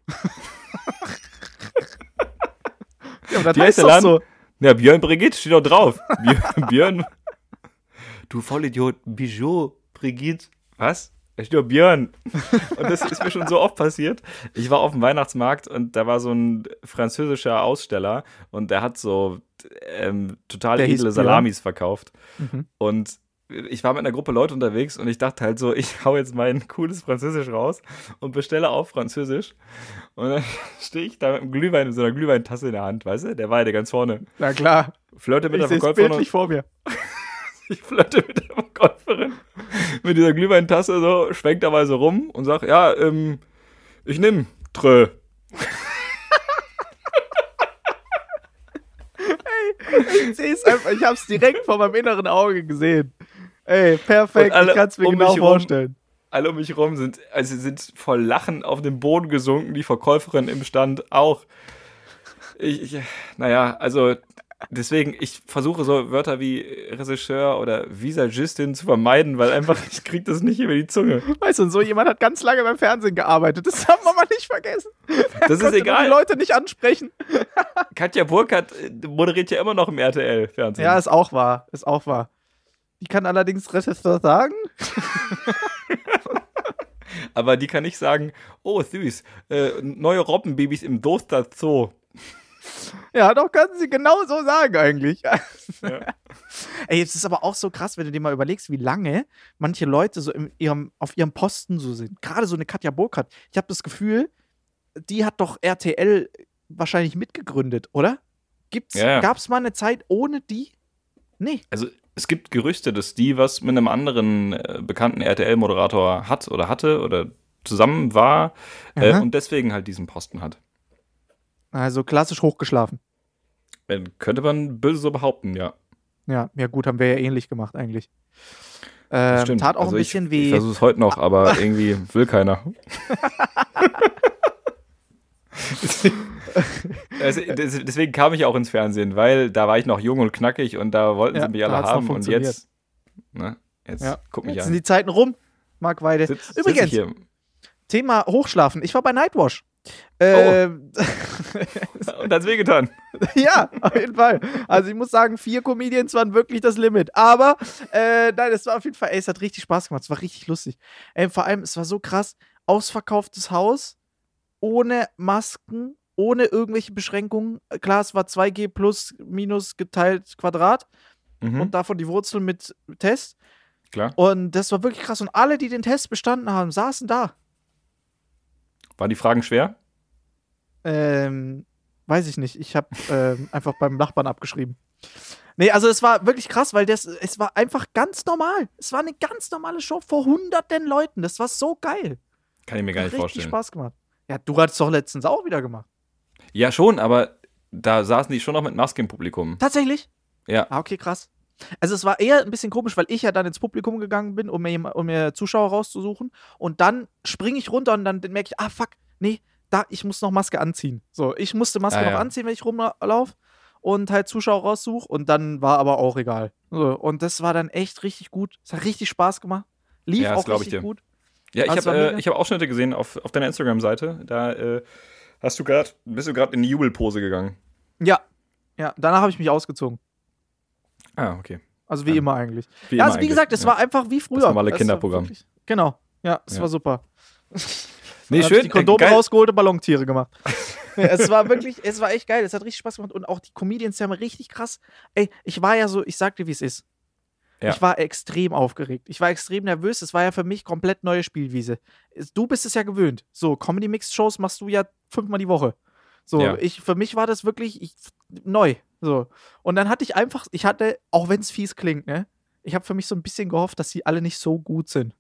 Ja, aber das heißt doch so. Ja, Björn Brigitte steht doch drauf. Björn. Du Vollidiot, Bijou, Brigitte. Was? Da steht doch Björn. Und das ist mir schon so oft passiert. Ich war auf dem Weihnachtsmarkt und da war so ein französischer Aussteller und der hat so total edle Salamis verkauft. Mhm. Und ich war mit einer Gruppe Leute unterwegs und ich dachte halt so, ich hau jetzt mein cooles Französisch raus und bestelle auf Französisch. Und dann stehe ich da mit einem Glühwein, mit so einer Glühweintasse in der Hand, weißt du? Der Weide ganz vorne. Na klar. Flirte mit der Verkäuferin. Ich bildlich vor mir. Ich flirte mit der Verkäuferin mit dieser Glühweintasse so, schwenkt dabei so rum und sagt, ja, ich nehm Trö. Ich sehe es einfach, ich habe es direkt vor meinem inneren Auge gesehen. Ey, perfekt, Und alle ich kann es mir um genau mich rum- vorstellen. Alle um mich rum sind voll Lachen auf den Boden gesunken, die Verkäuferin im Stand auch. Naja, also deswegen, ich versuche so Wörter wie Regisseur oder Visagistin zu vermeiden, weil einfach, ich krieg das nicht über die Zunge. Weißt du, und so jemand hat ganz lange beim Fernsehen gearbeitet. Das haben wir mal nicht vergessen. Das ist Konnte nur egal. die Leute nicht ansprechen. Katja Burkhardt moderiert ja immer noch im RTL-Fernsehen. Ja, ist auch wahr. Ist auch wahr. Die kann allerdings Regisseur sagen. Aber die kann nicht sagen, oh süß, neue Robbenbabys im Doster Zoo. Ja, doch, kann sie genau so sagen eigentlich. Ja. Ey, es ist aber auch so krass, wenn du dir mal überlegst, wie lange manche Leute so auf ihrem Posten so sind. Gerade so eine Katja Burkhardt. Ich habe das Gefühl, die hat doch RTL wahrscheinlich mitgegründet, oder? Ja. Gab's mal eine Zeit ohne die? Nee. Also es gibt Gerüchte, dass die was mit einem anderen bekannten RTL-Moderator hat oder hatte oder zusammen war Aha. und deswegen halt diesen Posten hat. Also klassisch hochgeschlafen. Könnte man böse so behaupten, ja. Ja, gut, haben wir ja ähnlich gemacht eigentlich. Das stimmt. Tat auch Also ein bisschen weh. Ich versuche es heute noch, aber irgendwie will keiner. Deswegen kam ich auch ins Fernsehen, weil da war ich noch jung und knackig und da wollten sie mich alle da hat's noch haben und funktioniert. jetzt guck mich Jetzt an. sind die Zeiten rum, Marc Weide. Sitz Übrigens, ich hier. Thema Hochschlafen. Ich war bei Nightwash. Und hat's wehgetan. Ja, auf jeden Fall. Also ich muss sagen, 4 Comedians waren wirklich das Limit. Aber nein, es war auf jeden Fall, es hat richtig Spaß gemacht. Es war richtig lustig. Vor allem, es war so krass, ausverkauftes Haus, ohne Masken, ohne irgendwelche Beschränkungen. Klar, es war 2G plus minus geteilt Quadrat und davon die Wurzel mit Test. Klar. Und das war wirklich krass. Und alle, die den Test bestanden haben, saßen da. Waren die Fragen schwer? Weiß ich nicht. Ich habe einfach beim Nachbarn abgeschrieben. Nee, also es war wirklich krass, weil es war einfach ganz normal. Es war eine ganz normale Show vor hunderten Leuten. Das war so geil. Kann ich mir gar nicht vorstellen. Richtig Spaß gemacht. Ja, du hattest doch letztens auch wieder gemacht. Ja, schon, aber da saßen die schon noch mit Maske im Publikum. Tatsächlich? Ja. Ah, okay, krass. Also es war eher ein bisschen komisch, weil ich ja dann ins Publikum gegangen bin, um mir Zuschauer rauszusuchen. Und dann springe ich runter und dann merke ich, fuck, nee, ich muss noch Maske anziehen. So, ich musste Maske noch anziehen, wenn ich rumlaufe und halt Zuschauer raussuche. Und dann war aber auch egal. So, und das war dann echt richtig gut. Es hat richtig Spaß gemacht. Lief auch richtig gut. Ja, Also ich hab Ausschnitte gesehen auf deiner Instagram-Seite. Da bist du gerade in die Jubelpose gegangen. Ja, danach habe ich mich ausgezogen. Ah, okay. Also wie immer eigentlich. Wie Ja, immer also wie eigentlich, gesagt, es war einfach wie früher. Das normale Es war Kinderprogramm. wirklich- Genau. Ja, es war super. Nee, Dann hab schön. ich die Kondome geil. rausgeholt und Ballontiere gemacht. Nee, es war echt geil. Es hat richtig Spaß gemacht. Und auch die Comedians, die haben richtig krass. Ey, ich war ja so, ich sag dir, wie es ist. Ja. Ich war extrem aufgeregt. Ich war extrem nervös. Es war ja für mich komplett neue Spielwiese. Du bist es ja gewöhnt. So, Comedy-Mix-Shows machst du ja 5-mal die Woche. So, Ja. für mich war das wirklich neu. So. Und dann hatte ich hatte, auch wenn es fies klingt, ne, ich habe für mich so ein bisschen gehofft, dass sie alle nicht so gut sind.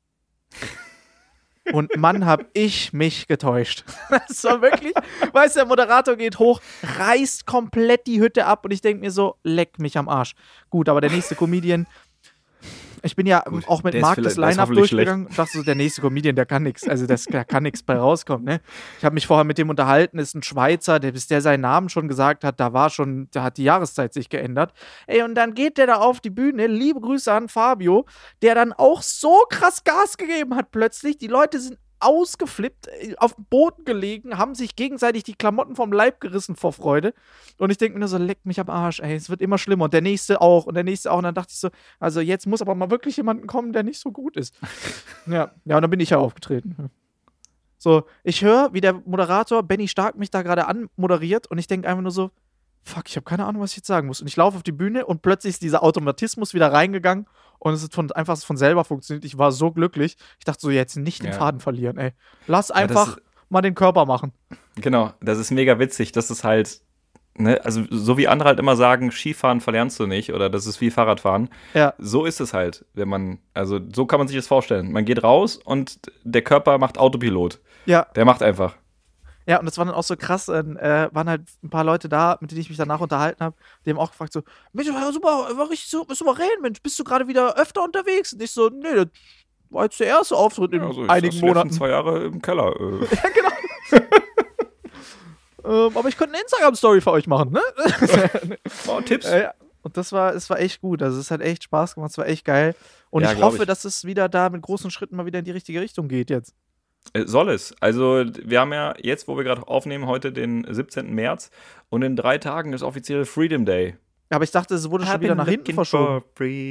Und Mann, hab ich mich getäuscht. Das war wirklich, weißt du, der Moderator geht hoch, reißt komplett die Hütte ab und ich denke mir so, leck mich am Arsch. Gut, aber der nächste Comedian, ich bin ja auch mit der ist Marc das vielleicht- der ist Line-Up hoffentlich durchgegangen und dachte so, der nächste Comedian, der kann nichts. Also da kann nichts bei rauskommen, ne? Ich habe mich vorher mit dem unterhalten, ist ein Schweizer, bis der seinen Namen schon gesagt hat, da hat die Jahreszeit sich geändert. Ey, und dann geht der da auf die Bühne, liebe Grüße an Fabio, der dann auch so krass Gas gegeben hat plötzlich. Die Leute sind ausgeflippt, auf dem Boden gelegen, haben sich gegenseitig die Klamotten vom Leib gerissen vor Freude. Und ich denke mir nur so, leck mich am Arsch, ey, es wird immer schlimmer. Und der nächste auch und der nächste auch. Und dann dachte ich so, also jetzt muss aber mal wirklich jemanden kommen, der nicht so gut ist. Ja, und dann bin ich ja aufgetreten. So, ich höre, wie der Moderator Benny Stark mich da gerade anmoderiert und ich denke einfach nur so, fuck, ich habe keine Ahnung, was ich jetzt sagen muss. Und ich laufe auf die Bühne und plötzlich ist dieser Automatismus wieder reingegangen und es ist einfach von selber funktioniert. Ich war so glücklich. Ich dachte so, jetzt nicht den Faden verlieren, ey. Lass einfach mal den Körper machen. Genau, das ist mega witzig. Das ist halt, ne, also so wie andere halt immer sagen, Skifahren verlernst du nicht oder das ist wie Fahrradfahren. Ja. So ist es halt, also so kann man sich das vorstellen. Man geht raus und der Körper macht Autopilot. Ja. Der macht einfach. Ja, und das war dann auch so krass, waren halt ein paar Leute da, mit denen ich mich danach unterhalten habe, die haben auch gefragt so, Mensch, war richtig souverän, Mensch, bist du gerade wieder öfter unterwegs? Und ich so, nee, das war jetzt der erste Auftritt in einigen Monaten. 2 Jahre im Keller. Ja, genau. Aber ich könnte eine Instagram-Story für euch machen, ne? Tipps. Ja. Und es war echt gut. Also es hat echt Spaß gemacht, es war echt geil. Und Ja, ich glaub hoffe, ich. dass es wieder da mit großen Schritten mal wieder in die richtige Richtung geht jetzt. Soll es. Also, wir haben ja jetzt, wo wir gerade aufnehmen, heute den 17. März und in 3 Tagen ist offiziell Freedom Day. Aber ich dachte, es wurde schon wieder nach hinten verschoben.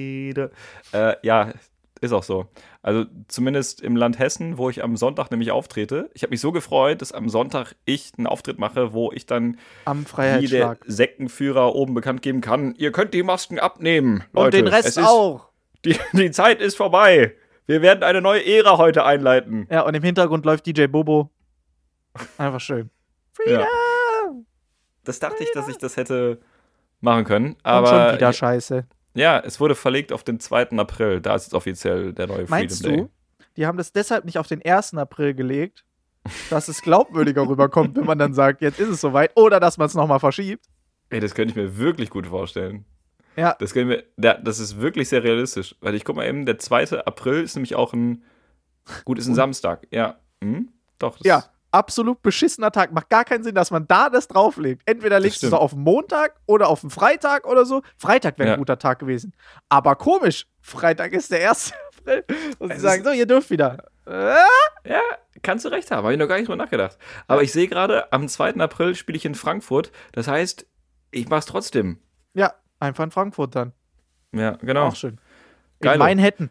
Ja, ist auch so. Also zumindest im Land Hessen, wo ich am Sonntag nämlich auftrete. Ich habe mich so gefreut, dass am Sonntag ich einen Auftritt mache, wo ich dann Am wie der Freiheitsschlag. Sektenführer oben bekannt geben kann, ihr könnt die Masken abnehmen, Leute. Und den Rest Es ist, auch. Die Zeit ist vorbei. Wir werden eine neue Ära heute einleiten. Ja, und im Hintergrund läuft DJ Bobo. Einfach schön. Ja. Das dachte ich, dass ich das hätte machen können. Und Aber schon wieder scheiße. ja, es wurde verlegt auf den 2. April. Da ist jetzt offiziell der neue Meinst Freedom Day. du, die haben das deshalb nicht auf den 1. April gelegt, dass es glaubwürdiger rüberkommt, wenn man dann sagt, jetzt ist es soweit, oder dass man es nochmal verschiebt? Ey, das könnte ich mir wirklich gut vorstellen. Ja. Das ist wirklich sehr realistisch. Weil ich guck mal eben, der 2. April ist nämlich auch ein Samstag. Ja. Doch. Ja, absolut beschissener Tag. Macht gar keinen Sinn, dass man da das drauflegt. Entweder legst du es stimmt. auf den Montag oder auf den Freitag oder so. Freitag wäre Ja. ein guter Tag gewesen. Aber komisch, Freitag ist der 1. April. Und sie Es sagen, ist- so, ihr dürft wieder. Ja, kannst du recht haben. Habe ich noch gar nicht drüber nachgedacht. Aber ich sehe gerade, am 2. April spiele ich in Frankfurt. Das heißt, ich mach's trotzdem. Ja, einfach in Frankfurt dann. Ja, genau. Auch schön. Geilo. In Manhattan.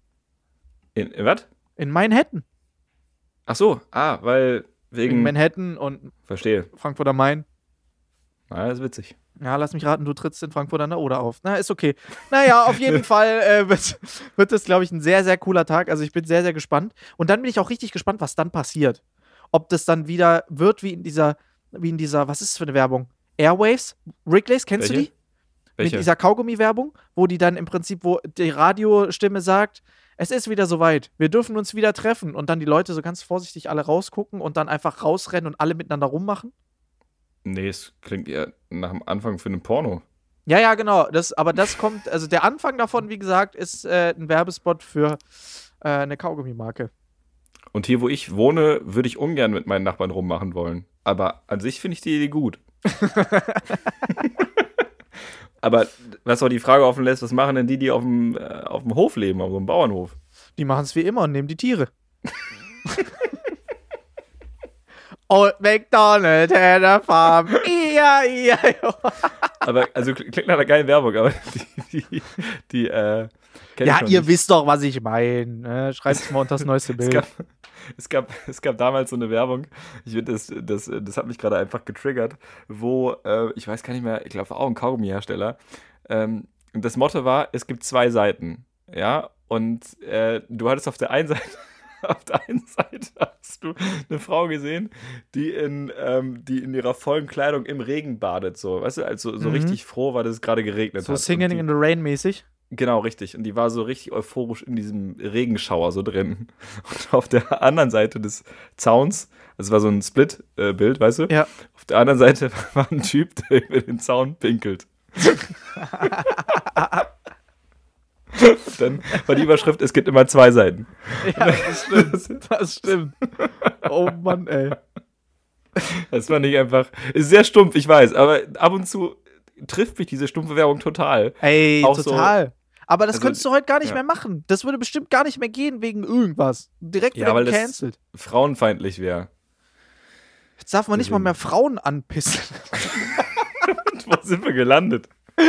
In was? In Manhattan. Ach so, weil In wegen. Manhattan und Verstehe. Frankfurt am Main. Na, das ist witzig. Ja, lass mich raten, du trittst in Frankfurt an der Oder auf. Na, ist okay. Naja, auf jeden Fall wird das, glaube ich, ein sehr, sehr cooler Tag. Also ich bin sehr, sehr gespannt. Und dann bin ich auch richtig gespannt, was dann passiert. Ob das dann wieder wird wie in dieser, was ist das für eine Werbung? Airwaves? Wrigley's, kennst du Welche? die? Welche? Mit dieser Kaugummi-Werbung, wo die dann im Prinzip, wo die Radiostimme sagt, es ist wieder soweit, wir dürfen uns wieder treffen und dann die Leute so ganz vorsichtig alle rausgucken und dann einfach rausrennen und alle miteinander rummachen. Nee, es klingt eher nach dem Anfang für einen Porno. Ja, genau. Aber das kommt, also der Anfang davon, wie gesagt, ist ein Werbespot für eine Kaugummimarke. Und hier, wo ich wohne, würde ich ungern mit meinen Nachbarn rummachen wollen. Aber an sich finde ich die Idee gut. Aber was auch die Frage offen lässt, was machen denn die auf dem Hof leben, auf so einem Bauernhof? Die machen es wie immer und nehmen die Tiere. Old MacDonald had a farm. I-I-I-O. Aber, also klingt nach einer geilen Werbung, aber die kenn ich Ja, noch ihr nicht. wisst doch, was ich meine. Ne? Schreibt es mal unter das neueste Bild. Es gab damals so eine Werbung, ich finde, das hat mich gerade einfach getriggert, wo, ich weiß gar nicht mehr, ich glaube auch ein Kaugummi-Hersteller, und das Motto war, es gibt 2 Seiten, ja, und du hattest auf der einen Seite hast du eine Frau gesehen, die in ihrer vollen Kleidung im Regen badet, so, weißt du, also so richtig froh war, dass es gerade geregnet So hat. Singing Und in the Rain mäßig. Genau, richtig. Und die war so richtig euphorisch in diesem Regenschauer so drin. Und auf der anderen Seite des Zauns, das war so ein Split-Bild, weißt du? Ja. Auf der anderen Seite war ein Typ, der über den Zaun pinkelt. Dann war die Überschrift, es gibt immer 2 Seiten. Ja, das stimmt. Das stimmt. Oh Mann, ey. Das war nicht einfach, ist sehr stumpf, ich weiß, aber ab und zu trifft mich diese stumpfe Werbung total. Ey, Auch total. Aber das also, könntest du heute gar nicht ja. mehr machen. Das würde bestimmt gar nicht mehr gehen wegen irgendwas. Direkt Ja, wieder weil das gecancelt. frauenfeindlich wäre. Jetzt darf man nicht mal Deswegen. mehr Frauen anpissen. Wo sind wir gelandet?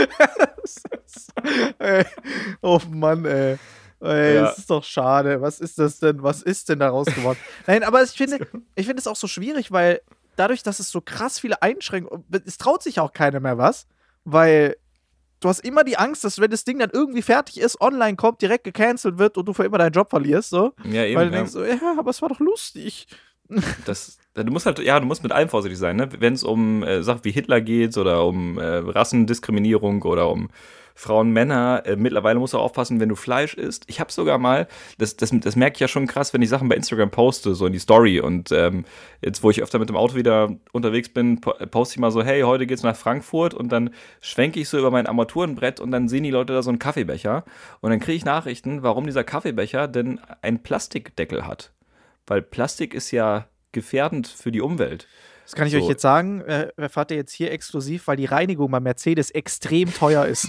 Ey. Oh Mann, ey. Ey, Ja. das ist doch schade. Was ist das denn? Was ist denn daraus geworden? Nein, aber ich finde es auch so schwierig, weil dadurch, dass es so krass viele Einschränkungen, es traut sich auch keiner mehr was, weil du hast immer die Angst, dass wenn das Ding dann irgendwie fertig ist, online kommt, direkt gecancelt wird und du für immer deinen Job verlierst, so. Ja, eben. Weil du ja. denkst so, ja, aber es war doch lustig. Du musst mit allem vorsichtig sein, ne? Wenn es um Sachen wie Hitler geht oder um Rassendiskriminierung oder um Frauen, Männer. Mittlerweile musst du aufpassen, wenn du Fleisch isst. Ich habe sogar mal, das merke ich ja schon krass, wenn ich Sachen bei Instagram poste, so in die Story. Und jetzt, wo ich öfter mit dem Auto wieder unterwegs bin, poste ich mal so, hey, heute geht's nach Frankfurt. Und dann schwenke ich so über mein Armaturenbrett und dann sehen die Leute da so einen Kaffeebecher. Und dann kriege ich Nachrichten, warum dieser Kaffeebecher denn einen Plastikdeckel hat. Weil Plastik ist ja gefährdend für die Umwelt. Das kann ich euch jetzt sagen, erfahrt ihr jetzt hier exklusiv, weil die Reinigung bei Mercedes extrem teuer ist.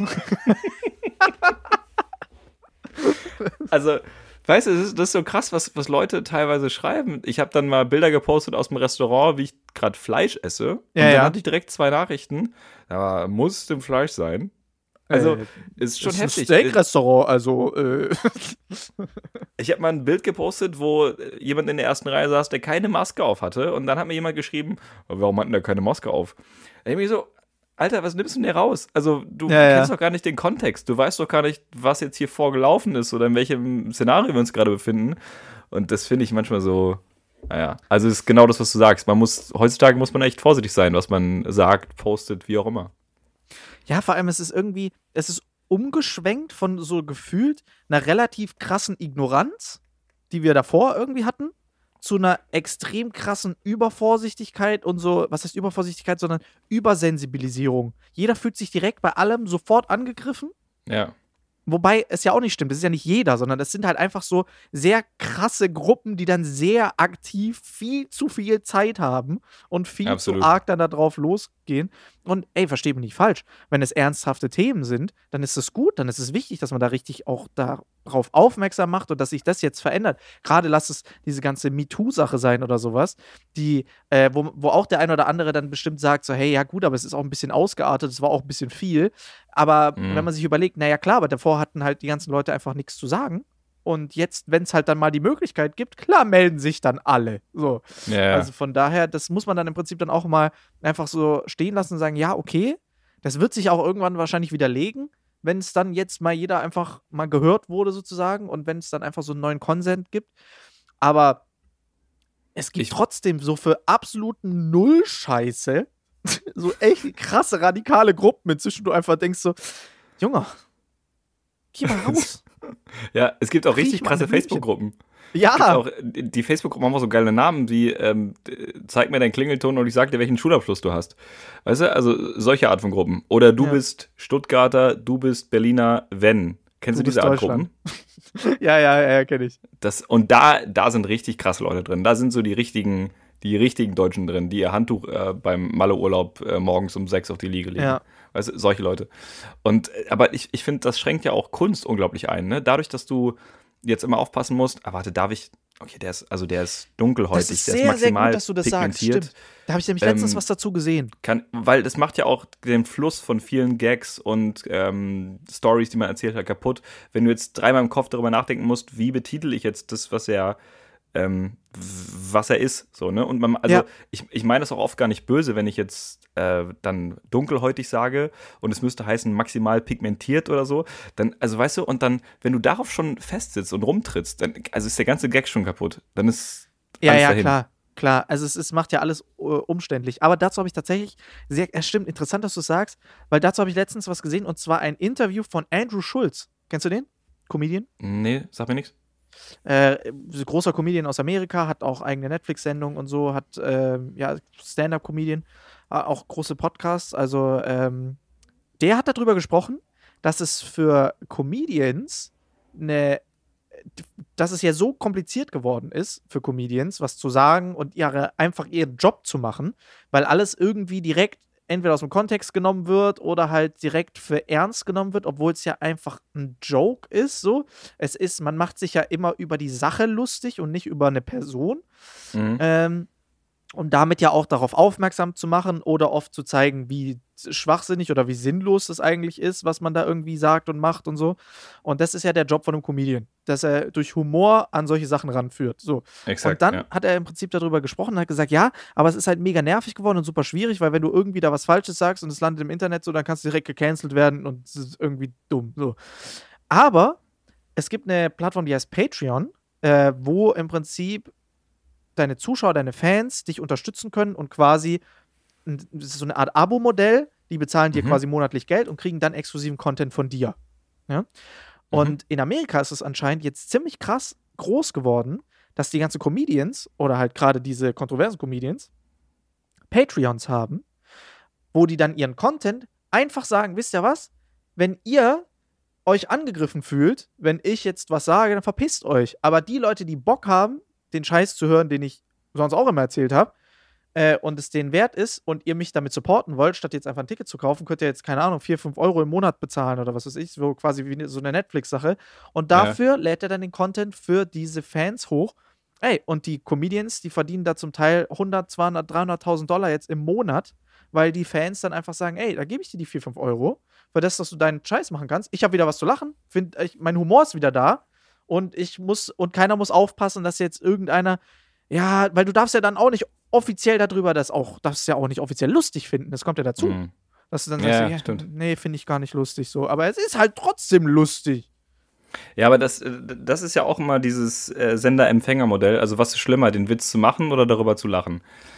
Also, weißt du, das ist so krass, was Leute teilweise schreiben. Ich habe dann mal Bilder gepostet aus dem Restaurant, wie ich gerade Fleisch esse. Und dann hatte ich direkt 2 Nachrichten. Da muss es dem Fleisch sein. Also, ist schon heftig. Ist ein Steak-Restaurant, also. Ich habe mal ein Bild gepostet, wo jemand in der ersten Reihe saß, der keine Maske auf hatte. Und dann hat mir jemand geschrieben, warum hat denn der keine Maske auf? Da ich mir so, Alter, was nimmst du denn hier raus? Also, du kennst doch gar nicht den Kontext. Du weißt doch gar nicht, was jetzt hier vorgelaufen ist oder in welchem Szenario wir uns gerade befinden. Und das finde ich manchmal so, naja. Also, es ist genau das, was du sagst. Heutzutage muss man echt vorsichtig sein, was man sagt, postet, wie auch immer. Ja, vor allem, es ist umgeschwenkt von so gefühlt einer relativ krassen Ignoranz, die wir davor irgendwie hatten, zu einer extrem krassen Übervorsichtigkeit und so, was heißt Übervorsichtigkeit, sondern Übersensibilisierung. Jeder fühlt sich direkt bei allem sofort angegriffen. Ja. Wobei es ja auch nicht stimmt, das ist ja nicht jeder, sondern das sind halt einfach so sehr krasse Gruppen, die dann sehr aktiv viel zu viel Zeit haben und viel zu arg dann da drauf losgehen. Und ey, versteht mich nicht falsch, wenn es ernsthafte Themen sind, dann ist es gut, dann ist es wichtig, dass man da richtig auch darauf aufmerksam macht und dass sich das jetzt verändert. Gerade lass es diese ganze MeToo-Sache sein oder sowas, die, wo auch der ein oder andere dann bestimmt sagt, so, hey, ja gut, aber es ist auch ein bisschen ausgeartet, es war auch ein bisschen viel. Aber wenn man sich überlegt, naja klar, aber davor hatten halt die ganzen Leute einfach nichts zu sagen. Und jetzt, wenn es halt dann mal die Möglichkeit gibt, klar melden sich dann alle. So. Ja. Also von daher, das muss man dann im Prinzip dann auch mal einfach so stehen lassen und sagen, ja, okay, das wird sich auch irgendwann wahrscheinlich widerlegen, wenn es dann jetzt mal jeder einfach mal gehört wurde sozusagen und wenn es dann einfach so einen neuen Consent gibt. Aber es gibt trotzdem so für absoluten Null-Scheiße so echt krasse, radikale Gruppen, inzwischen du einfach denkst so, Junge, geh mal raus. Ja, es gibt auch richtig krasse Facebook-Gruppen. Ja. Die Facebook-Gruppen haben auch so geile Namen wie zeig mir deinen Klingelton und ich sag dir, welchen Schulabschluss du hast. Weißt du, also solche Art von Gruppen. Oder du bist Stuttgarter, du bist Berliner, wenn. Kennst du diese Art Gruppen? Ja, kenn ich. Und da sind richtig krasse Leute drin. Da sind so die richtigen Deutschen drin, die ihr Handtuch beim Malle-Urlaub morgens um 6 auf die Liege legen. Ja. Weißt du, solche Leute. Aber ich finde, das schränkt ja auch Kunst unglaublich ein. Ne? Dadurch, dass du jetzt immer aufpassen musst, warte, okay, der ist dunkelhäutig, das ist der sehr, ist maximal sehr gut, dass du das pigmentiert. Sagst. Stimmt. Da habe ich nämlich letztens was dazu gesehen. Weil das macht ja auch den Fluss von vielen Gags und Stories, die man erzählt hat, kaputt. Wenn du jetzt dreimal im Kopf darüber nachdenken musst, wie betitel ich jetzt das, was er ist, so, ne? Und ich meine das auch oft gar nicht böse, wenn ich jetzt dann dunkelhäutig sage und es müsste heißen maximal pigmentiert oder so, dann, also weißt du, und dann, wenn du darauf schon festsitzt und rumtrittst, dann, also ist der ganze Gag schon kaputt. Dann ist alles dahin. Klar. Also es macht ja alles umständlich. Aber dazu habe ich tatsächlich stimmt, interessant, dass du es sagst, weil dazu habe ich letztens was gesehen und zwar ein Interview von Andrew Schulz. Kennst du den? Comedian? Nee, sag mir nichts. Großer Comedian aus Amerika, hat auch eigene Netflix-Sendung und so, hat Stand-Up-Comedian, auch große Podcasts. Also der hat darüber gesprochen, dass es für Comedians dass es ja so kompliziert geworden ist für Comedians, was zu sagen und einfach ihren Job zu machen, weil alles irgendwie direkt entweder aus dem Kontext genommen wird oder halt direkt für ernst genommen wird, obwohl es ja einfach ein Joke ist, so. Man macht sich ja immer über die Sache lustig und nicht über eine Person. Mhm. Und damit ja auch darauf aufmerksam zu machen oder oft zu zeigen, wie schwachsinnig oder wie sinnlos das eigentlich ist, was man da irgendwie sagt und macht und so. Und das ist ja der Job von einem Comedian, dass er durch Humor an solche Sachen ranführt. So. Exakt, und dann hat er im Prinzip darüber gesprochen und hat gesagt, ja, aber es ist halt mega nervig geworden und super schwierig, weil wenn du irgendwie da was Falsches sagst und es landet im Internet so, dann kannst du direkt gecancelt werden und es ist irgendwie dumm. So. Aber es gibt eine Plattform, die heißt Patreon, wo im Prinzip deine Zuschauer, deine Fans dich unterstützen können und quasi, das ist so eine Art Abo-Modell, die bezahlen dir Mhm. quasi monatlich Geld und kriegen dann exklusiven Content von dir. Ja? Und in Amerika ist es anscheinend jetzt ziemlich krass groß geworden, dass die ganzen Comedians oder halt gerade diese kontroversen Comedians Patreons haben, wo die dann ihren Content einfach sagen, wisst ihr was? Wenn ihr euch angegriffen fühlt, wenn ich jetzt was sage, dann verpisst euch. Aber die Leute, die Bock haben, den Scheiß zu hören, den ich sonst auch immer erzählt habe, und es denen wert ist und ihr mich damit supporten wollt, statt jetzt einfach ein Ticket zu kaufen, könnt ihr jetzt, keine Ahnung, 4, 5 Euro im Monat bezahlen oder was weiß ich, so quasi wie so eine Netflix-Sache. Und dafür lädt er dann den Content für diese Fans hoch. Ey, und die Comedians, die verdienen da zum Teil 100, 200, 300.000 Dollar jetzt im Monat, weil die Fans dann einfach sagen, ey, da gebe ich dir die 4, 5 Euro, für das, dass du deinen Scheiß machen kannst. Ich habe wieder was zu lachen, mein Humor ist wieder da und keiner muss aufpassen, dass jetzt irgendeiner, ja, weil du darfst ja dann auch nicht offiziell darüber darfst ja auch nicht offiziell lustig finden, das kommt ja dazu. Mhm. Dass du dann Ja, sagst, stimmt. nee, finde ich gar nicht lustig so, aber es ist halt trotzdem lustig. Ja, aber das ist ja auch immer dieses Sender-Empfänger-Modell. Also was ist schlimmer, den Witz zu machen oder darüber zu lachen?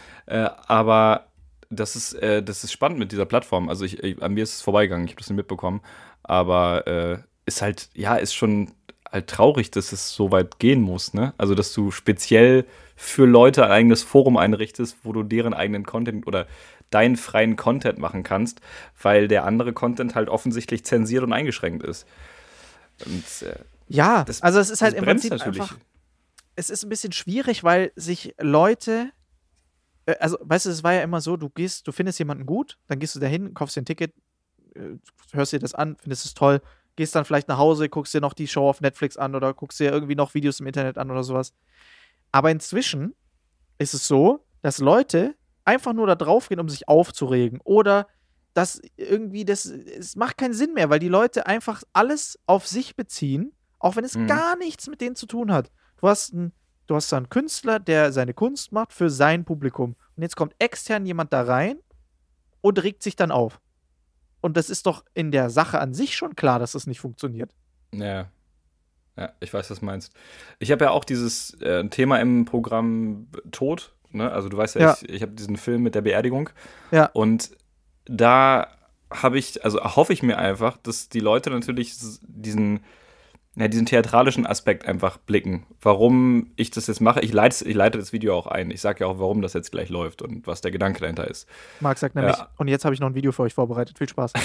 Aber das ist spannend mit dieser Plattform. Also an mir ist es vorbeigegangen, ich habe das nicht mitbekommen. Aber ist halt, ja, ist schon halt traurig, dass es so weit gehen muss, ne? Also, dass du speziell für Leute ein eigenes Forum einrichtest, wo du deren eigenen Content oder deinen freien Content machen kannst, weil der andere Content halt offensichtlich zensiert und eingeschränkt ist. Und Ja, das- also es ist halt das im bremst Prinzip natürlich. einfach, es ist ein bisschen schwierig, weil sich Leute, also weißt du, es war ja immer so, du findest jemanden gut, dann gehst du dahin, kaufst dir ein Ticket, hörst dir das an, findest es toll, gehst dann vielleicht nach Hause, guckst dir noch die Show auf Netflix an oder guckst dir irgendwie noch Videos im Internet an oder sowas. Aber inzwischen ist es so, dass Leute einfach nur da drauf gehen, um sich aufzuregen oder dass irgendwie es macht keinen Sinn mehr, weil die Leute einfach alles auf sich beziehen, auch wenn es Mhm. gar nichts mit denen zu tun hat. Du hast da einen Künstler, der seine Kunst macht für sein Publikum. Und jetzt kommt extern jemand da rein und regt sich dann auf. Und das ist doch in der Sache an sich schon klar, dass das nicht funktioniert. Ja. Ja, ich weiß, was du meinst. Ich habe ja auch dieses Thema im Programm Tod, ne? Also du weißt ja, Ja. ich habe diesen Film mit der Beerdigung. Ja. Und da hoffe ich mir einfach, dass die Leute natürlich diesen theatralischen Aspekt einfach blicken. Warum ich das jetzt mache. Ich leite das Video auch ein. Ich sage ja auch, warum das jetzt gleich läuft und was der Gedanke dahinter ist. Marc sagt nämlich, Ja. und jetzt habe ich noch ein Video für euch vorbereitet. Viel Spaß.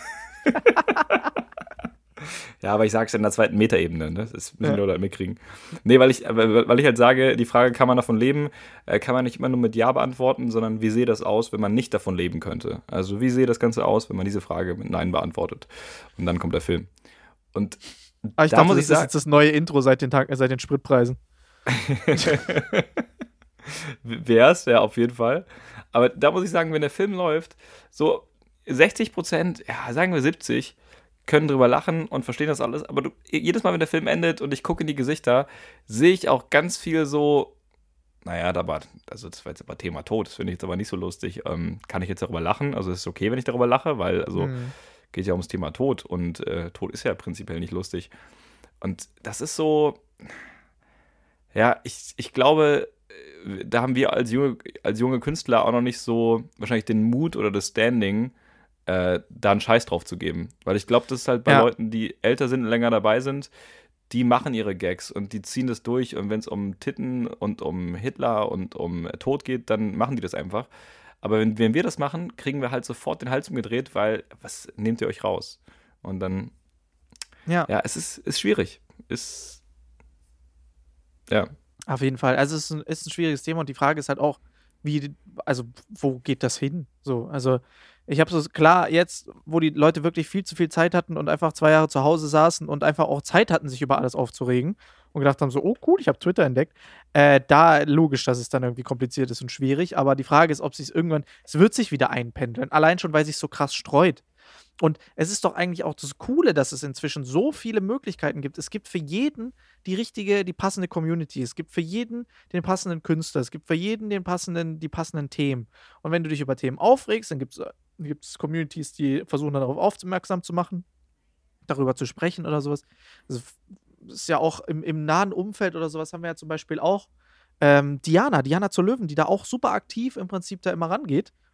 Ja, aber ich sage es in der zweiten Metaebene, ne? Das müssen die Leute halt mitkriegen. Nee, weil ich halt sage, die Frage, kann man davon leben, kann man nicht immer nur mit Ja beantworten, sondern wie sehe das aus, wenn man nicht davon leben könnte? Also wie sehe das Ganze aus, wenn man diese Frage mit Nein beantwortet? Und dann kommt der Film. Und Aber ich da dachte, muss das ich ist sagen, jetzt das neue Intro seit den Spritpreisen. wär's, ja, auf jeden Fall. Aber da muss ich sagen, wenn der Film läuft, so 60%, ja, sagen wir 70%, können drüber lachen und verstehen das alles, aber jedes Mal, wenn der Film endet und ich gucke in die Gesichter, sehe ich auch ganz viel so, naja, das war jetzt aber Thema Tod, das finde ich jetzt aber nicht so lustig. Kann ich jetzt darüber lachen? Also ist es okay, wenn ich darüber lache, weil geht ja ums Thema Tod und Tod ist ja prinzipiell nicht lustig. Und das ist so, ja, ich glaube, da haben wir als junge Künstler auch noch nicht so wahrscheinlich den Mut oder das Standing, da einen Scheiß drauf zu geben. Weil ich glaube, das ist halt bei Leuten, die älter sind und länger dabei sind, die machen ihre Gags und die ziehen das durch. Und wenn es um Titten und um Hitler und um Tod geht, dann machen die das einfach. Aber wenn wir das machen, kriegen wir halt sofort den Hals umgedreht, weil, was nehmt ihr euch raus? Und dann, ja, es ist schwierig. Ja. Auf jeden Fall. Also es ist ein schwieriges Thema und die Frage ist halt auch, wo geht das hin? So, also ich habe so klar jetzt, wo die Leute wirklich viel zu viel Zeit hatten und einfach 2 Jahre zu Hause saßen und einfach auch Zeit hatten, sich über alles aufzuregen und gedacht haben so, oh cool, ich habe Twitter entdeckt. Da logisch, dass es dann irgendwie kompliziert ist und schwierig, aber die Frage ist, ob es wird sich wieder einpendeln, allein schon, weil sich so krass streut. Und es ist doch eigentlich auch das Coole, dass es inzwischen so viele Möglichkeiten gibt. Es gibt für jeden die passende Community. Es gibt für jeden den passenden Künstler. Es gibt für jeden die passenden Themen. Und wenn du dich über Themen aufregst, dann gibt es Communities, die versuchen darauf aufmerksam zu machen, darüber zu sprechen oder sowas. Also, das ist ja auch im nahen Umfeld oder sowas haben wir ja zum Beispiel auch Diana zur Löwen, die da auch super aktiv im Prinzip da immer rangeht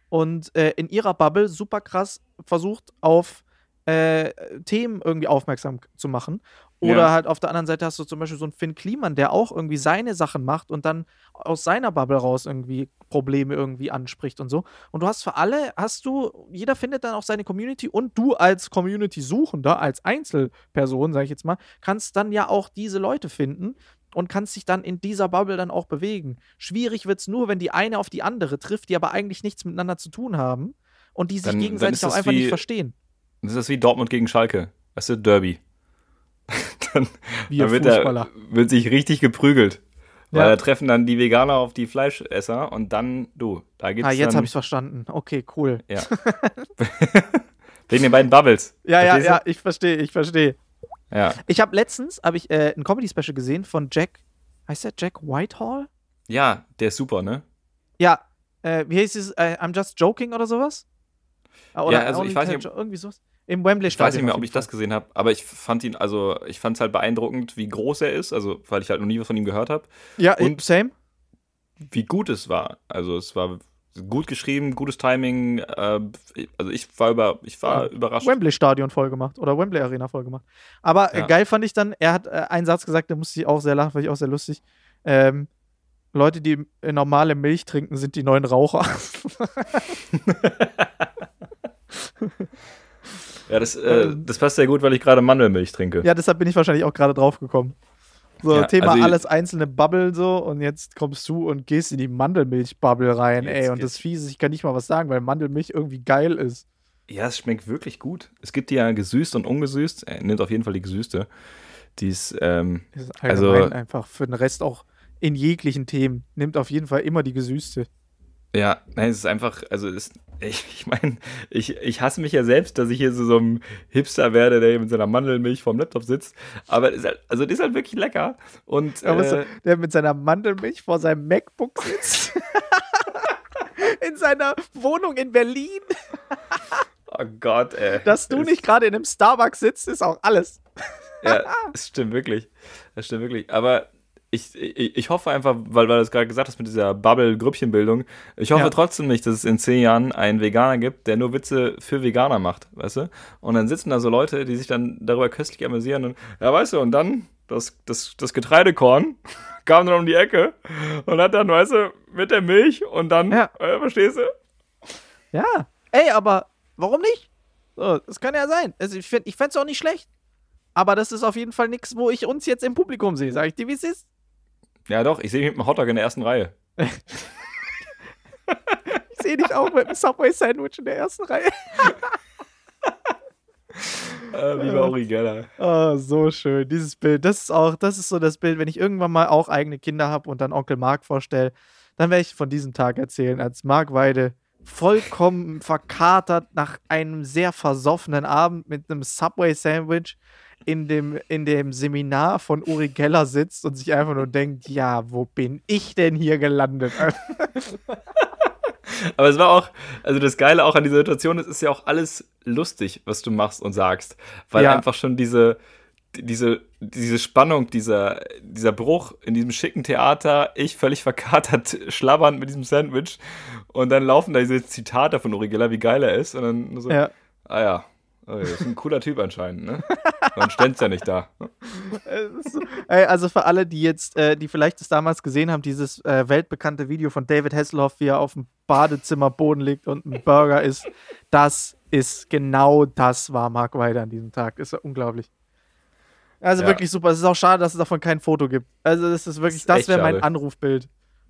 und in ihrer Bubble super krass versucht, auf Themen irgendwie aufmerksam zu machen. Oder Ja. halt auf der anderen Seite hast du zum Beispiel so einen Finn Kliman, der auch irgendwie seine Sachen macht und dann aus seiner Bubble raus irgendwie Probleme irgendwie anspricht und so. Und du hast für alle, jeder findet dann auch seine Community und du als Community-Suchender, als Einzelperson, sag ich jetzt mal, kannst dann ja auch diese Leute finden und kannst dich dann in dieser Bubble dann auch bewegen. Schwierig wird's nur, wenn die eine auf die andere trifft, die aber eigentlich nichts miteinander zu tun haben und die sich Dann gegenseitig ist auch das einfach nicht wie- verstehen. Das ist wie Dortmund gegen Schalke. Weißt du, Derby. dann Wie dann Fußballer. wird sich richtig geprügelt. Weil Ja. da treffen dann die Veganer auf die Fleischesser und dann, da gibt's Jetzt dann, habe ich's verstanden. Okay, cool. Ja. Wegen den beiden Bubbles. Verstehst du? Ich verstehe. Ja. Ich habe letztens ein Comedy-Special gesehen von heißt der Jack Whitehall? Ja, der ist super, ne? Ja, wie heißt es? I'm Just Joking oder sowas? Oder Ja, also ich Only weiß Tell nicht, irgendwie sowas. Im Wembley Ich weiß Stadion. nicht mehr, auf ob jeden ich das Fall. gesehen habe, aber ich fand es halt beeindruckend, wie groß er ist, also weil ich halt noch nie was von ihm gehört habe, Ja, und- same. wie gut es war. Also es war gut geschrieben, gutes Timing, also ich war überrascht. Wembley Stadion voll gemacht oder Wembley Arena voll gemacht. Aber Ja. geil fand ich dann, er hat einen Satz gesagt, da musste ich auch sehr lachen, fand ich auch sehr lustig. Leute, die normale Milch trinken, sind die neuen Raucher. Ja, das passt sehr gut, weil ich gerade Mandelmilch trinke. Ja, deshalb bin ich wahrscheinlich auch gerade drauf gekommen. So, Ja, Thema also- alles einzelne Bubble so und jetzt kommst du und gehst in die Mandelmilch-Bubble rein, Jetzt ey. Und geht's. das Fiese, ich kann nicht mal was sagen, weil Mandelmilch irgendwie geil ist. Ja, es schmeckt wirklich gut. Es gibt die ja gesüßt und ungesüßt. Er nimmt auf jeden Fall die gesüßte. Die ist, Ist allgemein Also- einfach für den Rest auch in jeglichen Themen. Nimmt auf jeden Fall immer die gesüßte. ja, nein, es ist einfach, also ich meine, ich hasse mich ja selbst, dass ich hier so ein Hipster werde, der hier mit seiner Mandelmilch vorm Laptop sitzt. Aber die ist halt wirklich lecker. Und Da musst du, der mit seiner Mandelmilch vor seinem MacBook sitzt. In seiner Wohnung in Berlin. oh Gott, ey. Dass du nicht gerade in einem Starbucks sitzt, ist auch alles. Ja, das stimmt wirklich. Das stimmt wirklich. Aber ich hoffe einfach, weil du das gerade gesagt hast mit dieser Bubble-Grüppchenbildung, ich hoffe Ja. trotzdem nicht, dass es in 10 Jahren einen Veganer gibt, der nur Witze für Veganer macht, weißt du? Und dann sitzen da so Leute, die sich dann darüber köstlich amüsieren und, ja, weißt du, und dann das Getreidekorn kam dann um die Ecke und hat dann, weißt du, mit der Milch und dann, Ja. verstehst du? Ja. Ey, aber warum nicht? So, das kann ja sein. Also ich fände es auch nicht schlecht. Aber das ist auf jeden Fall nichts, wo ich uns jetzt im Publikum sehe. Sag ich dir, wie es ist? Ja doch, ich sehe mich mit dem Hotdog in der ersten Reihe. Ich sehe dich auch mit einem Subway-Sandwich in der ersten Reihe. Wie bei Uri Geller. Oh, so schön. Dieses Bild, das ist so das Bild, wenn ich irgendwann mal auch eigene Kinder habe und dann Onkel Mark vorstelle, dann werde ich von diesem Tag erzählen, als Mark Weide vollkommen verkatert nach einem sehr versoffenen Abend mit einem Subway-Sandwich in dem Seminar von Uri Geller sitzt und sich einfach nur denkt, ja, wo bin ich denn hier gelandet? Aber es war auch, also das Geile auch an dieser Situation, es ist ja auch alles lustig, was du machst und sagst. Weil Ja. einfach schon diese Spannung, dieser Bruch in diesem schicken Theater, ich völlig verkatert, schlabbernd mit diesem Sandwich und dann laufen da diese Zitate von Uri Geller, wie geil er ist und dann nur so, Ja. ah ja, oh, das ist ein cooler Typ anscheinend, ne? Dann ständ's ja nicht da. Ey, also für alle, die jetzt, die vielleicht das damals gesehen haben, dieses weltbekannte Video von David Hasselhoff, wie er auf dem Badezimmerboden liegt und ein Burger isst, das war Mark Weide an diesem Tag. Ist ja unglaublich. Also Ja. wirklich super. Es ist auch schade, dass es davon kein Foto gibt. Also das ist wirklich, ist das echt wäre mein schade. Anrufbild.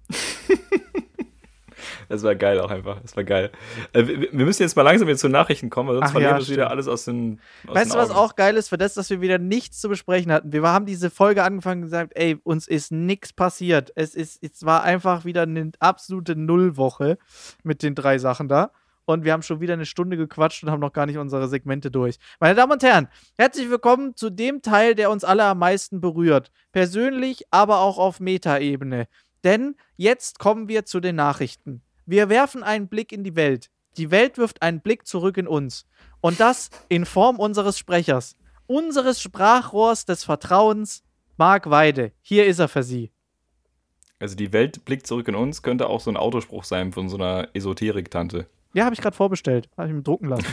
Das war geil auch einfach, das war geil. Wir müssen jetzt mal langsam wieder zu Nachrichten kommen, weil sonst Ach verlieren ja, wir wieder stimmt. alles aus den Weißt du, was Augen. auch geil ist? Für das, dass wir wieder nichts zu besprechen hatten. Wir haben diese Folge angefangen und gesagt, ey, uns ist nichts passiert. Es war einfach wieder eine absolute Nullwoche mit den 3 Sachen da. Und wir haben schon wieder eine Stunde gequatscht und haben noch gar nicht unsere Segmente durch. Meine Damen und Herren, herzlich willkommen zu dem Teil, der uns alle am meisten berührt. Persönlich, aber auch auf Metaebene. Denn jetzt kommen wir zu den Nachrichten. Wir werfen einen Blick in die Welt. Die Welt wirft einen Blick zurück in uns. Und das in Form unseres Sprechers. Unseres Sprachrohrs des Vertrauens, Mark Weide. Hier ist er für Sie. Also die Welt blickt zurück in uns, könnte auch so ein Autospruch sein von so einer Esoterik-Tante. Ja, habe ich gerade vorbestellt. Habe ich mir drucken lassen.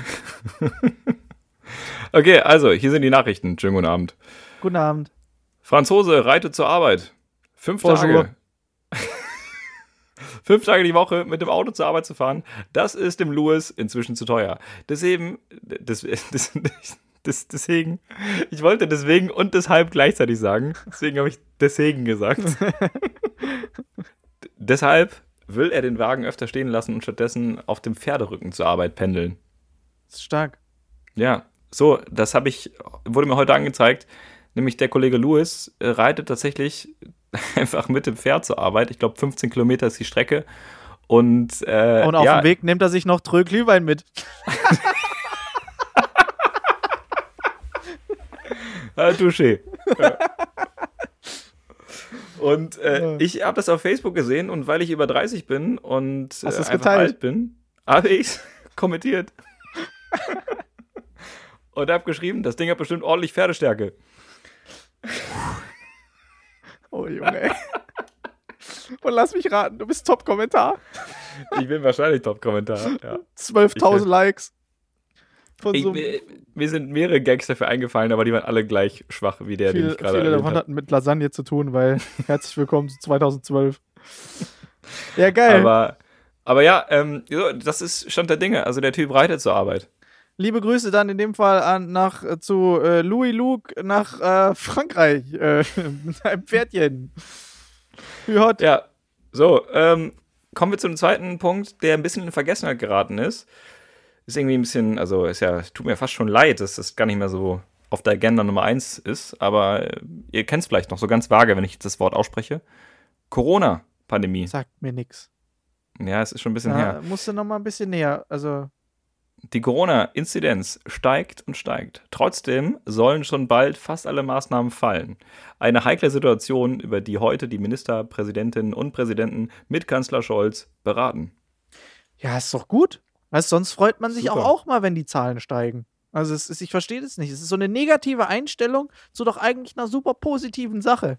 Okay, also, hier sind die Nachrichten. Schönen guten Abend. Guten Abend. Franzose reitet zur Arbeit. 5 Bonjour. Tage. 5 Tage die Woche mit dem Auto zur Arbeit zu fahren, das ist dem Louis inzwischen zu teuer. Deswegen, ich wollte deswegen und deshalb gleichzeitig sagen. Deswegen habe ich deswegen gesagt. Deshalb will er den Wagen öfter stehen lassen und stattdessen auf dem Pferderücken zur Arbeit pendeln. Das ist stark. Ja, so, das wurde mir heute angezeigt. Nämlich der Kollege Louis reitet tatsächlich einfach mit dem Pferd zur Arbeit. Ich glaube, 15 Kilometer ist die Strecke. Und auf dem Weg nimmt er sich noch Trö Glühwein mit. Touché. Und ich habe das auf Facebook gesehen und weil ich über 30 bin und einfach alt bin, habe ich es kommentiert. Und habe geschrieben, das Ding hat bestimmt ordentlich Pferdestärke. Oh Junge, ey. Und lass mich raten, du bist Top-Kommentar. Ich bin wahrscheinlich Top-Kommentar, ja. 12.000 Likes. Mir sind mehrere Gags dafür eingefallen, aber die waren alle gleich schwach wie der, den ich gerade Viele erwähnt davon habe. hatten mit Lasagne zu tun, weil herzlich willkommen zu 2012. Ja, geil. Aber ja, das ist Stand der Dinge. Also der Typ reitet zur Arbeit. Liebe Grüße dann in dem Fall zu Louis Luke nach Frankreich mit seinem Pferdchen. Wie hot. Ja, so, kommen wir zu einem zweiten Punkt, der ein bisschen in Vergessenheit geraten ist. Ist irgendwie ein bisschen, also tut mir fast schon leid, dass das gar nicht mehr so auf der Agenda Nummer 1 ist, aber ihr kennt es vielleicht noch so ganz vage, wenn ich jetzt das Wort ausspreche. Corona-Pandemie. Sagt mir nix. Ja, es ist schon ein bisschen her. Musst du noch mal ein bisschen näher, also... Die Corona-Inzidenz steigt und steigt. Trotzdem sollen schon bald fast alle Maßnahmen fallen. Eine heikle Situation, über die heute die Ministerpräsidentinnen und Präsidenten mit Kanzler Scholz beraten. Ja, ist doch gut. Weißt, sonst freut man sich Super. auch mal, wenn die Zahlen steigen. Also ich verstehe das nicht. Es ist so eine negative Einstellung zu doch eigentlich einer super positiven Sache.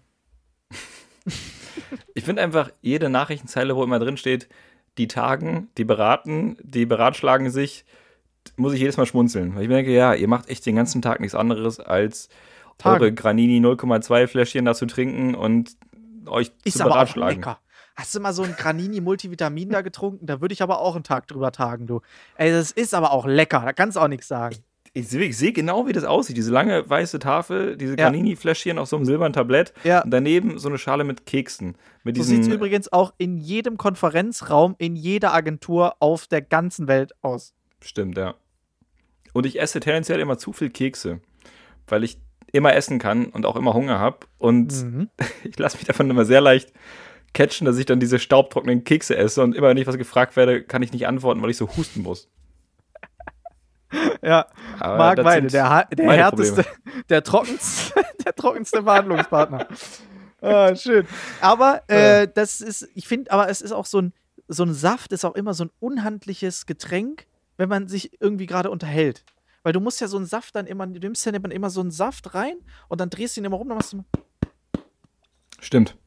Ich finde einfach jede Nachrichtenzeile, wo immer drin steht, die tagen, die beraten, die beratschlagen sich, muss ich jedes Mal schmunzeln. Weil ich mir denke, ja, ihr macht echt den ganzen Tag nichts anderes, als eure Granini 0,2 Fläschchen da zu trinken und euch ist zu aber beratschlagen. auch lecker. Hast du mal so ein Granini-Multivitamin da getrunken? Da würde ich aber auch einen Tag drüber tagen, du. Ey, das ist aber auch lecker. Da kannst du auch nichts sagen. Ich sehe genau, wie das aussieht. Diese lange weiße Tafel, diese Granini-Fläschchen auf so einem silbernen Tablett. Ja. Und daneben so eine Schale mit Keksen. Mit So sieht es übrigens auch in jedem Konferenzraum, in jeder Agentur auf der ganzen Welt aus. Stimmt, ja. Und ich esse tendenziell immer zu viel Kekse, weil ich immer essen kann und auch immer Hunger habe. Und ich lasse mich davon immer sehr leicht catchen, dass ich dann diese staubtrockenen Kekse esse und immer, wenn ich was gefragt werde, kann ich nicht antworten, weil ich so husten muss. Ja, Aber Marc das Weide, sind der meine härteste, Probleme. der trockenste Verhandlungspartner. Schön. Aber ich finde, aber es ist auch so ein Saft ist auch immer so ein unhandliches Getränk, wenn man sich irgendwie gerade unterhält. Weil du musst ja so einen Saft dann immer, du nimmst ja immer so einen Saft rein und dann drehst du ihn immer rum, dann machst du mal. Stimmt.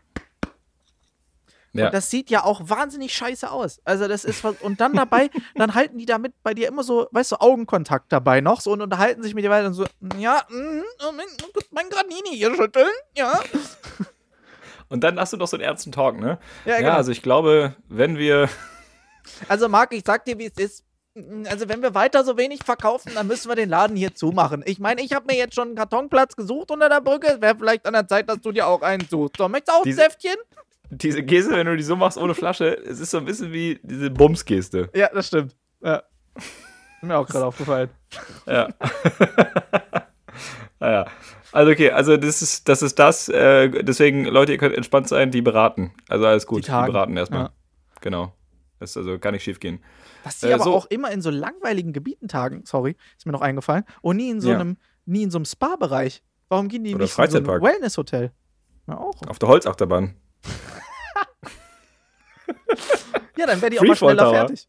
Ja. Und das sieht ja auch wahnsinnig scheiße aus. Also das ist und dann dabei, dann halten die damit bei dir immer so, weißt du, Augenkontakt dabei noch so und unterhalten sich mit dir weiter und so, ja, mein Granini hier schütteln, ja. Und dann hast du doch so einen ernsten Talk, ne? Ja, genau. Also ich glaube, wenn wir Also Marc, ich sag dir, wie es ist. Also wenn wir weiter so wenig verkaufen, dann müssen wir den Laden hier zumachen. Ich meine, ich habe mir jetzt schon einen Kartonplatz gesucht unter der Brücke. Wäre vielleicht an der Zeit, dass du dir auch einen suchst. So, möchtest du auch ein Säftchen? diese Geste, wenn du die so machst ohne Flasche, es ist so ein bisschen wie diese Bums-Geste. Ja, das stimmt. Ja. Ist mir auch gerade aufgefallen. Ja. Naja. Also okay, also das ist das. Deswegen, Leute, ihr könnt entspannt sein, die beraten. Also alles gut, die beraten erstmal. Ja. Genau. Das also kann nicht schief gehen. Dass die aber auch immer in so langweiligen Gebieten tagen, sorry, ist mir noch eingefallen, und nie in so einem Spa-Bereich. Warum gehen die nicht in so ein Wellness-Hotel? Ja, auch. Auf der Holzachterbahn. Ja, dann wäre die auch mal schneller fertig.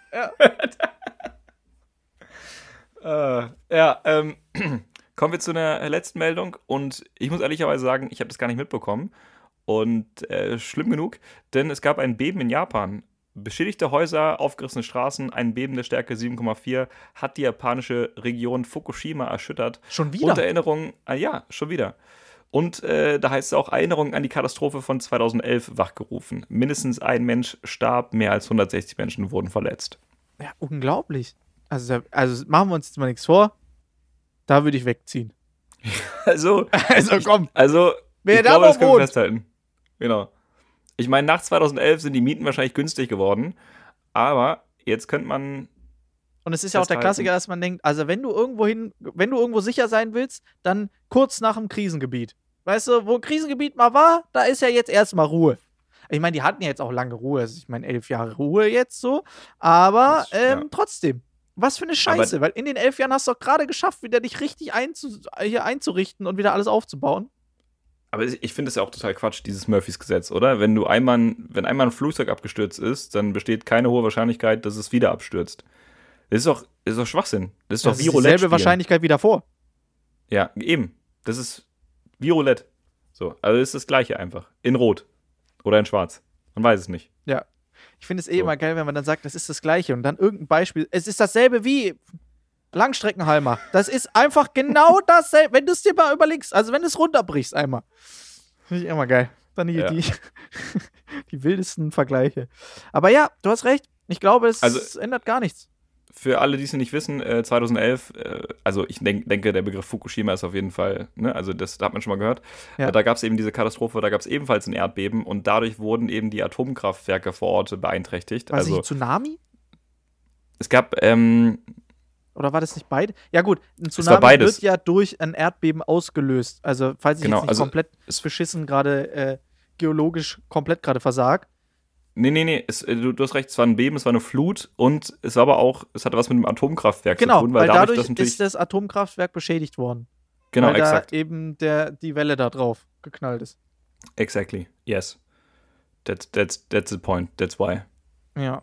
Ja. Kommen wir zu einer letzten Meldung und ich muss ehrlicherweise sagen, ich habe das gar nicht mitbekommen und schlimm genug, denn es gab ein Beben in Japan beschädigte Häuser, aufgerissene Straßen, ein Beben der Stärke 7,4 hat die japanische Region Fukushima erschüttert. Schon wieder? Und Erinnerungen, ja, schon wieder. Und da heißt es auch, Erinnerungen an die Katastrophe von 2011 wachgerufen. Mindestens ein Mensch starb, mehr als 160 Menschen wurden verletzt. Ja, unglaublich. Also machen wir uns jetzt mal nichts vor. Da würde ich wegziehen. Also komm. Ich da glaube, noch das können wir wohnt. festhalten. Genau. Ich meine, nach 2011 sind die Mieten wahrscheinlich günstig geworden, aber jetzt könnte man. Und es ist ja auch der Klassiker, dass man denkt, also wenn du irgendwo sicher sein willst, dann kurz nach dem Krisengebiet. Weißt du, wo Krisengebiet mal war, da ist ja jetzt erstmal Ruhe. Ich meine, die hatten ja jetzt auch lange Ruhe. Also ich meine, 11 Jahre Ruhe jetzt so. Aber trotzdem, was für eine Scheiße. Weil in den 11 Jahren hast du doch gerade geschafft, wieder dich richtig hier einzurichten und wieder alles aufzubauen. Aber ich finde es ja auch total Quatsch, dieses Murphys Gesetz, oder? Wenn einmal ein Flugzeug abgestürzt ist, dann besteht keine hohe Wahrscheinlichkeit, dass es wieder abstürzt. Das ist doch Schwachsinn. Das ist doch wie Roulette. Dieselbe Wahrscheinlichkeit wie davor. Ja, eben. Das ist wie Roulette. So, also ist das Gleiche einfach. In Rot. Oder in Schwarz. Man weiß es nicht. Ja. Ich finde es immer geil, wenn man dann sagt, das ist das Gleiche und dann irgendein Beispiel. Es ist dasselbe wie Langstreckenhalmer. Das ist einfach genau dasselbe, wenn du es dir mal überlegst. Also wenn du es runterbrichst einmal. Finde ich immer geil. Dann die wildesten Vergleiche. Aber ja, du hast recht. Ich glaube, es ändert gar nichts. Für alle, die es nicht wissen, 2011, also ich denke, der Begriff Fukushima ist auf jeden Fall, ne, also da hat man schon mal gehört. Ja. Da gab es eben diese Katastrophe, da gab es ebenfalls ein Erdbeben und dadurch wurden eben die Atomkraftwerke vor Ort beeinträchtigt. War es nicht ein Tsunami? Es gab, oder war das nicht beide? Ja gut, ein Tsunami wird ja durch ein Erdbeben ausgelöst. Also falls ich jetzt nicht komplett beschissen gerade geologisch komplett gerade versag. Nee, du hast recht, es war ein Beben, es war eine Flut und es war aber auch, es hatte was mit dem Atomkraftwerk zu tun. Weil dadurch ist das Atomkraftwerk beschädigt worden. Genau, weil exakt. Da eben die Welle da drauf geknallt ist. Exactly, yes. That's the point, that's why. Ja.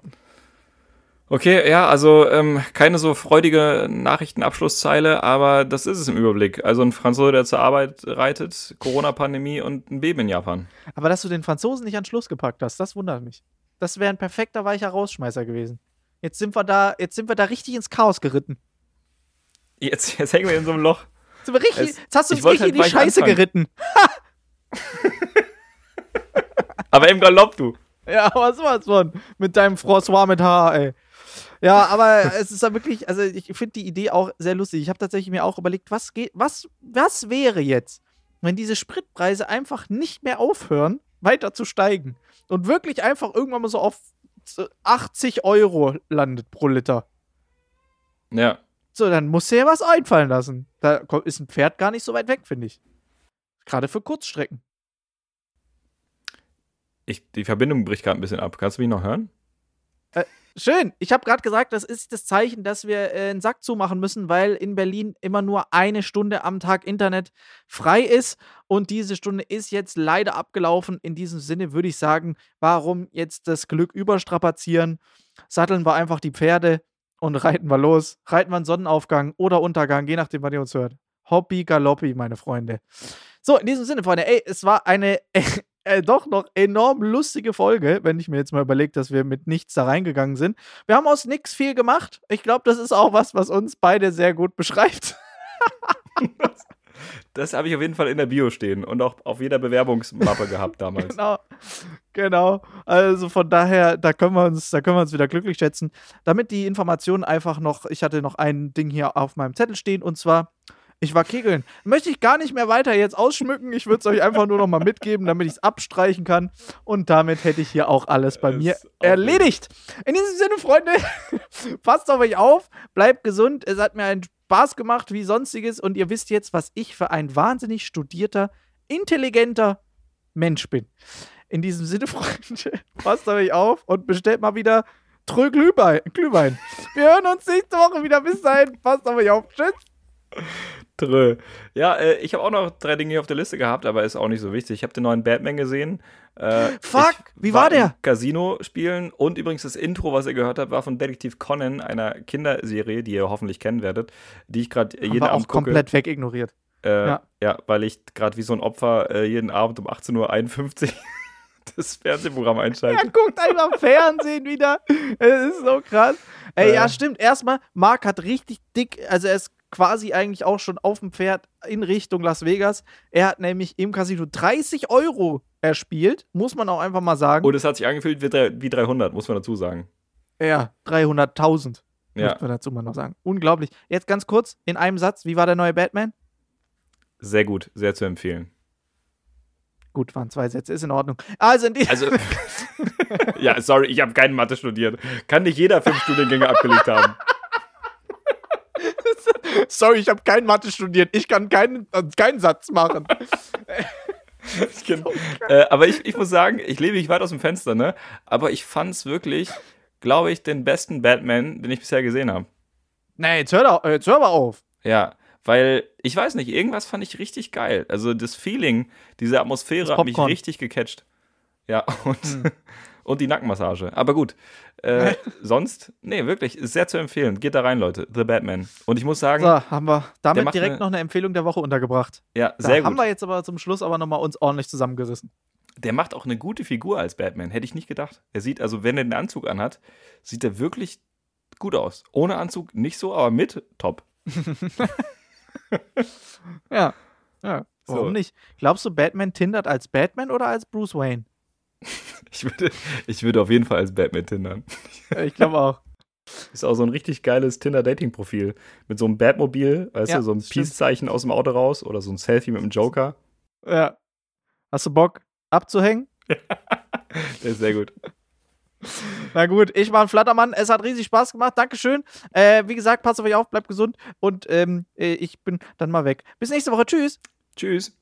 Okay, ja, also keine so freudige Nachrichtenabschlusszeile, aber das ist es im Überblick. Also ein Franzose, der zur Arbeit reitet, Corona-Pandemie und ein Beben in Japan. Aber dass du den Franzosen nicht an Schluss gepackt hast, das wundert mich. Das wäre ein perfekter weicher Rausschmeißer gewesen. Jetzt sind wir da richtig ins Chaos geritten. Jetzt hängen wir in so einem Loch. Jetzt hast du uns richtig in die Scheiße geritten. Aber im Galopp, du. Ja, was war's von? Mit deinem François mit Haar, ey. Ja, aber es ist da wirklich, also ich finde die Idee auch sehr lustig. Ich habe tatsächlich mir auch überlegt, was wäre jetzt, wenn diese Spritpreise einfach nicht mehr aufhören, weiter zu steigen und wirklich einfach irgendwann mal so auf 80 € landet pro Liter. Ja. So, dann musst du ja was einfallen lassen. Da ist ein Pferd gar nicht so weit weg, finde ich. Gerade für Kurzstrecken. Die Verbindung bricht gerade ein bisschen ab. Kannst du mich noch hören? Schön. Ich habe gerade gesagt, das ist das Zeichen, dass wir einen Sack zumachen müssen, weil in Berlin immer nur 1 Stunde am Tag Internet frei ist. Und diese Stunde ist jetzt leider abgelaufen. In diesem Sinne würde ich sagen, warum jetzt das Glück überstrapazieren? Satteln wir einfach die Pferde und reiten wir los. Reiten wir einen Sonnenaufgang oder Untergang, je nachdem, wann ihr uns hört. Hoppi galoppi, meine Freunde. So, in diesem Sinne, Freunde, es war eine doch noch enorm lustige Folge, wenn ich mir jetzt mal überlege, dass wir mit nichts da reingegangen sind. Wir haben aus nix viel gemacht. Ich glaube, das ist auch was uns beide sehr gut beschreibt. Das habe ich auf jeden Fall in der Bio stehen und auch auf jeder Bewerbungsmappe gehabt damals. Genau. Also von daher, da können wir uns wieder glücklich schätzen. Damit die Informationen einfach noch, ich hatte noch ein Ding hier auf meinem Zettel stehen und zwar, ich war kegeln. Möchte ich gar nicht mehr weiter jetzt ausschmücken. Ich würde es euch einfach nur noch mal mitgeben, damit ich es abstreichen kann. Und damit hätte ich hier auch alles bei mir erledigt. In diesem Sinne, Freunde, passt auf euch auf, bleibt gesund. Es hat mir einen Spaß gemacht wie sonstiges. Und ihr wisst jetzt, was ich für ein wahnsinnig studierter, intelligenter Mensch bin. In diesem Sinne, Freunde, passt auf euch auf und bestellt mal wieder Glühwein. Wir hören uns nächste Woche wieder. Bis dahin, passt auf euch auf. Tschüss. Trö. Ja, ich habe auch noch 3 Dinge hier auf der Liste gehabt, aber ist auch nicht so wichtig. Ich habe den neuen Batman gesehen. Wie war der? Casino spielen und übrigens das Intro, was ihr gehört habt, war von Detektiv Conan, einer Kinderserie, die ihr hoffentlich kennen werdet, die ich gerade jeden Abend gucke. Komplett wegignoriert. Ja, weil ich gerade wie so ein Opfer jeden Abend um 18:51 Uhr das Fernsehprogramm einschalten. Er guckt einfach Fernsehen wieder. Es ist so krass. Ey, ja, stimmt. Erstmal, Mark hat richtig dick, also er ist quasi eigentlich auch schon auf dem Pferd in Richtung Las Vegas. Er hat nämlich im Casino 30 € erspielt, muss man auch einfach mal sagen. Und es hat sich angefühlt wie 300, muss man dazu sagen. Ja, 300.000. Ja. Muss man dazu mal noch sagen. Unglaublich. Jetzt ganz kurz, in einem Satz, wie war der neue Batman? Sehr gut, sehr zu empfehlen. Gut, waren 2 Sätze, ist in Ordnung. Also, ja, sorry, ich habe keine Mathe studiert. Kann nicht jeder 5 Studiengänge abgelegt haben. sorry, ich habe kein Mathe studiert. Ich kann keinen Satz machen. Aber ich muss sagen, ich lebe nicht weit aus dem Fenster, ne? Aber ich fand's wirklich, glaube ich, den besten Batman, den ich bisher gesehen habe. Nee, jetzt hör aber auf. Ja, weil, ich weiß nicht, irgendwas fand ich richtig geil. Also das Feeling, diese Atmosphäre hat mich richtig gecatcht. Ja, und die Nackenmassage. Aber gut, sonst, nee, wirklich, ist sehr zu empfehlen. Geht da rein, Leute, The Batman. Und ich muss sagen... So, haben wir damit direkt noch eine Empfehlung der Woche untergebracht. Ja, sehr gut. Haben wir jetzt aber zum Schluss aber nochmal uns ordentlich zusammengerissen. Der macht auch eine gute Figur als Batman, hätte ich nicht gedacht. Er sieht, also wenn er den Anzug anhat, sieht er wirklich gut aus. Ohne Anzug nicht so, aber mit top. Ja. Warum nicht? Glaubst du, Batman tindert als Batman oder als Bruce Wayne? Ich würde auf jeden Fall als Batman tindern. Ich glaube auch. Ist auch so ein richtig geiles Tinder-Dating-Profil. Mit so einem Batmobil, weißt du, so ein Peace-Zeichen aus dem Auto raus oder so ein Selfie mit dem Joker. Ja. Hast du Bock abzuhängen? Der ist sehr gut. Na gut, ich war ein Flattermann. Es hat riesig Spaß gemacht. Dankeschön. Wie gesagt, passt auf euch auf, bleibt gesund und ich bin dann mal weg. Bis nächste Woche. Tschüss. Tschüss.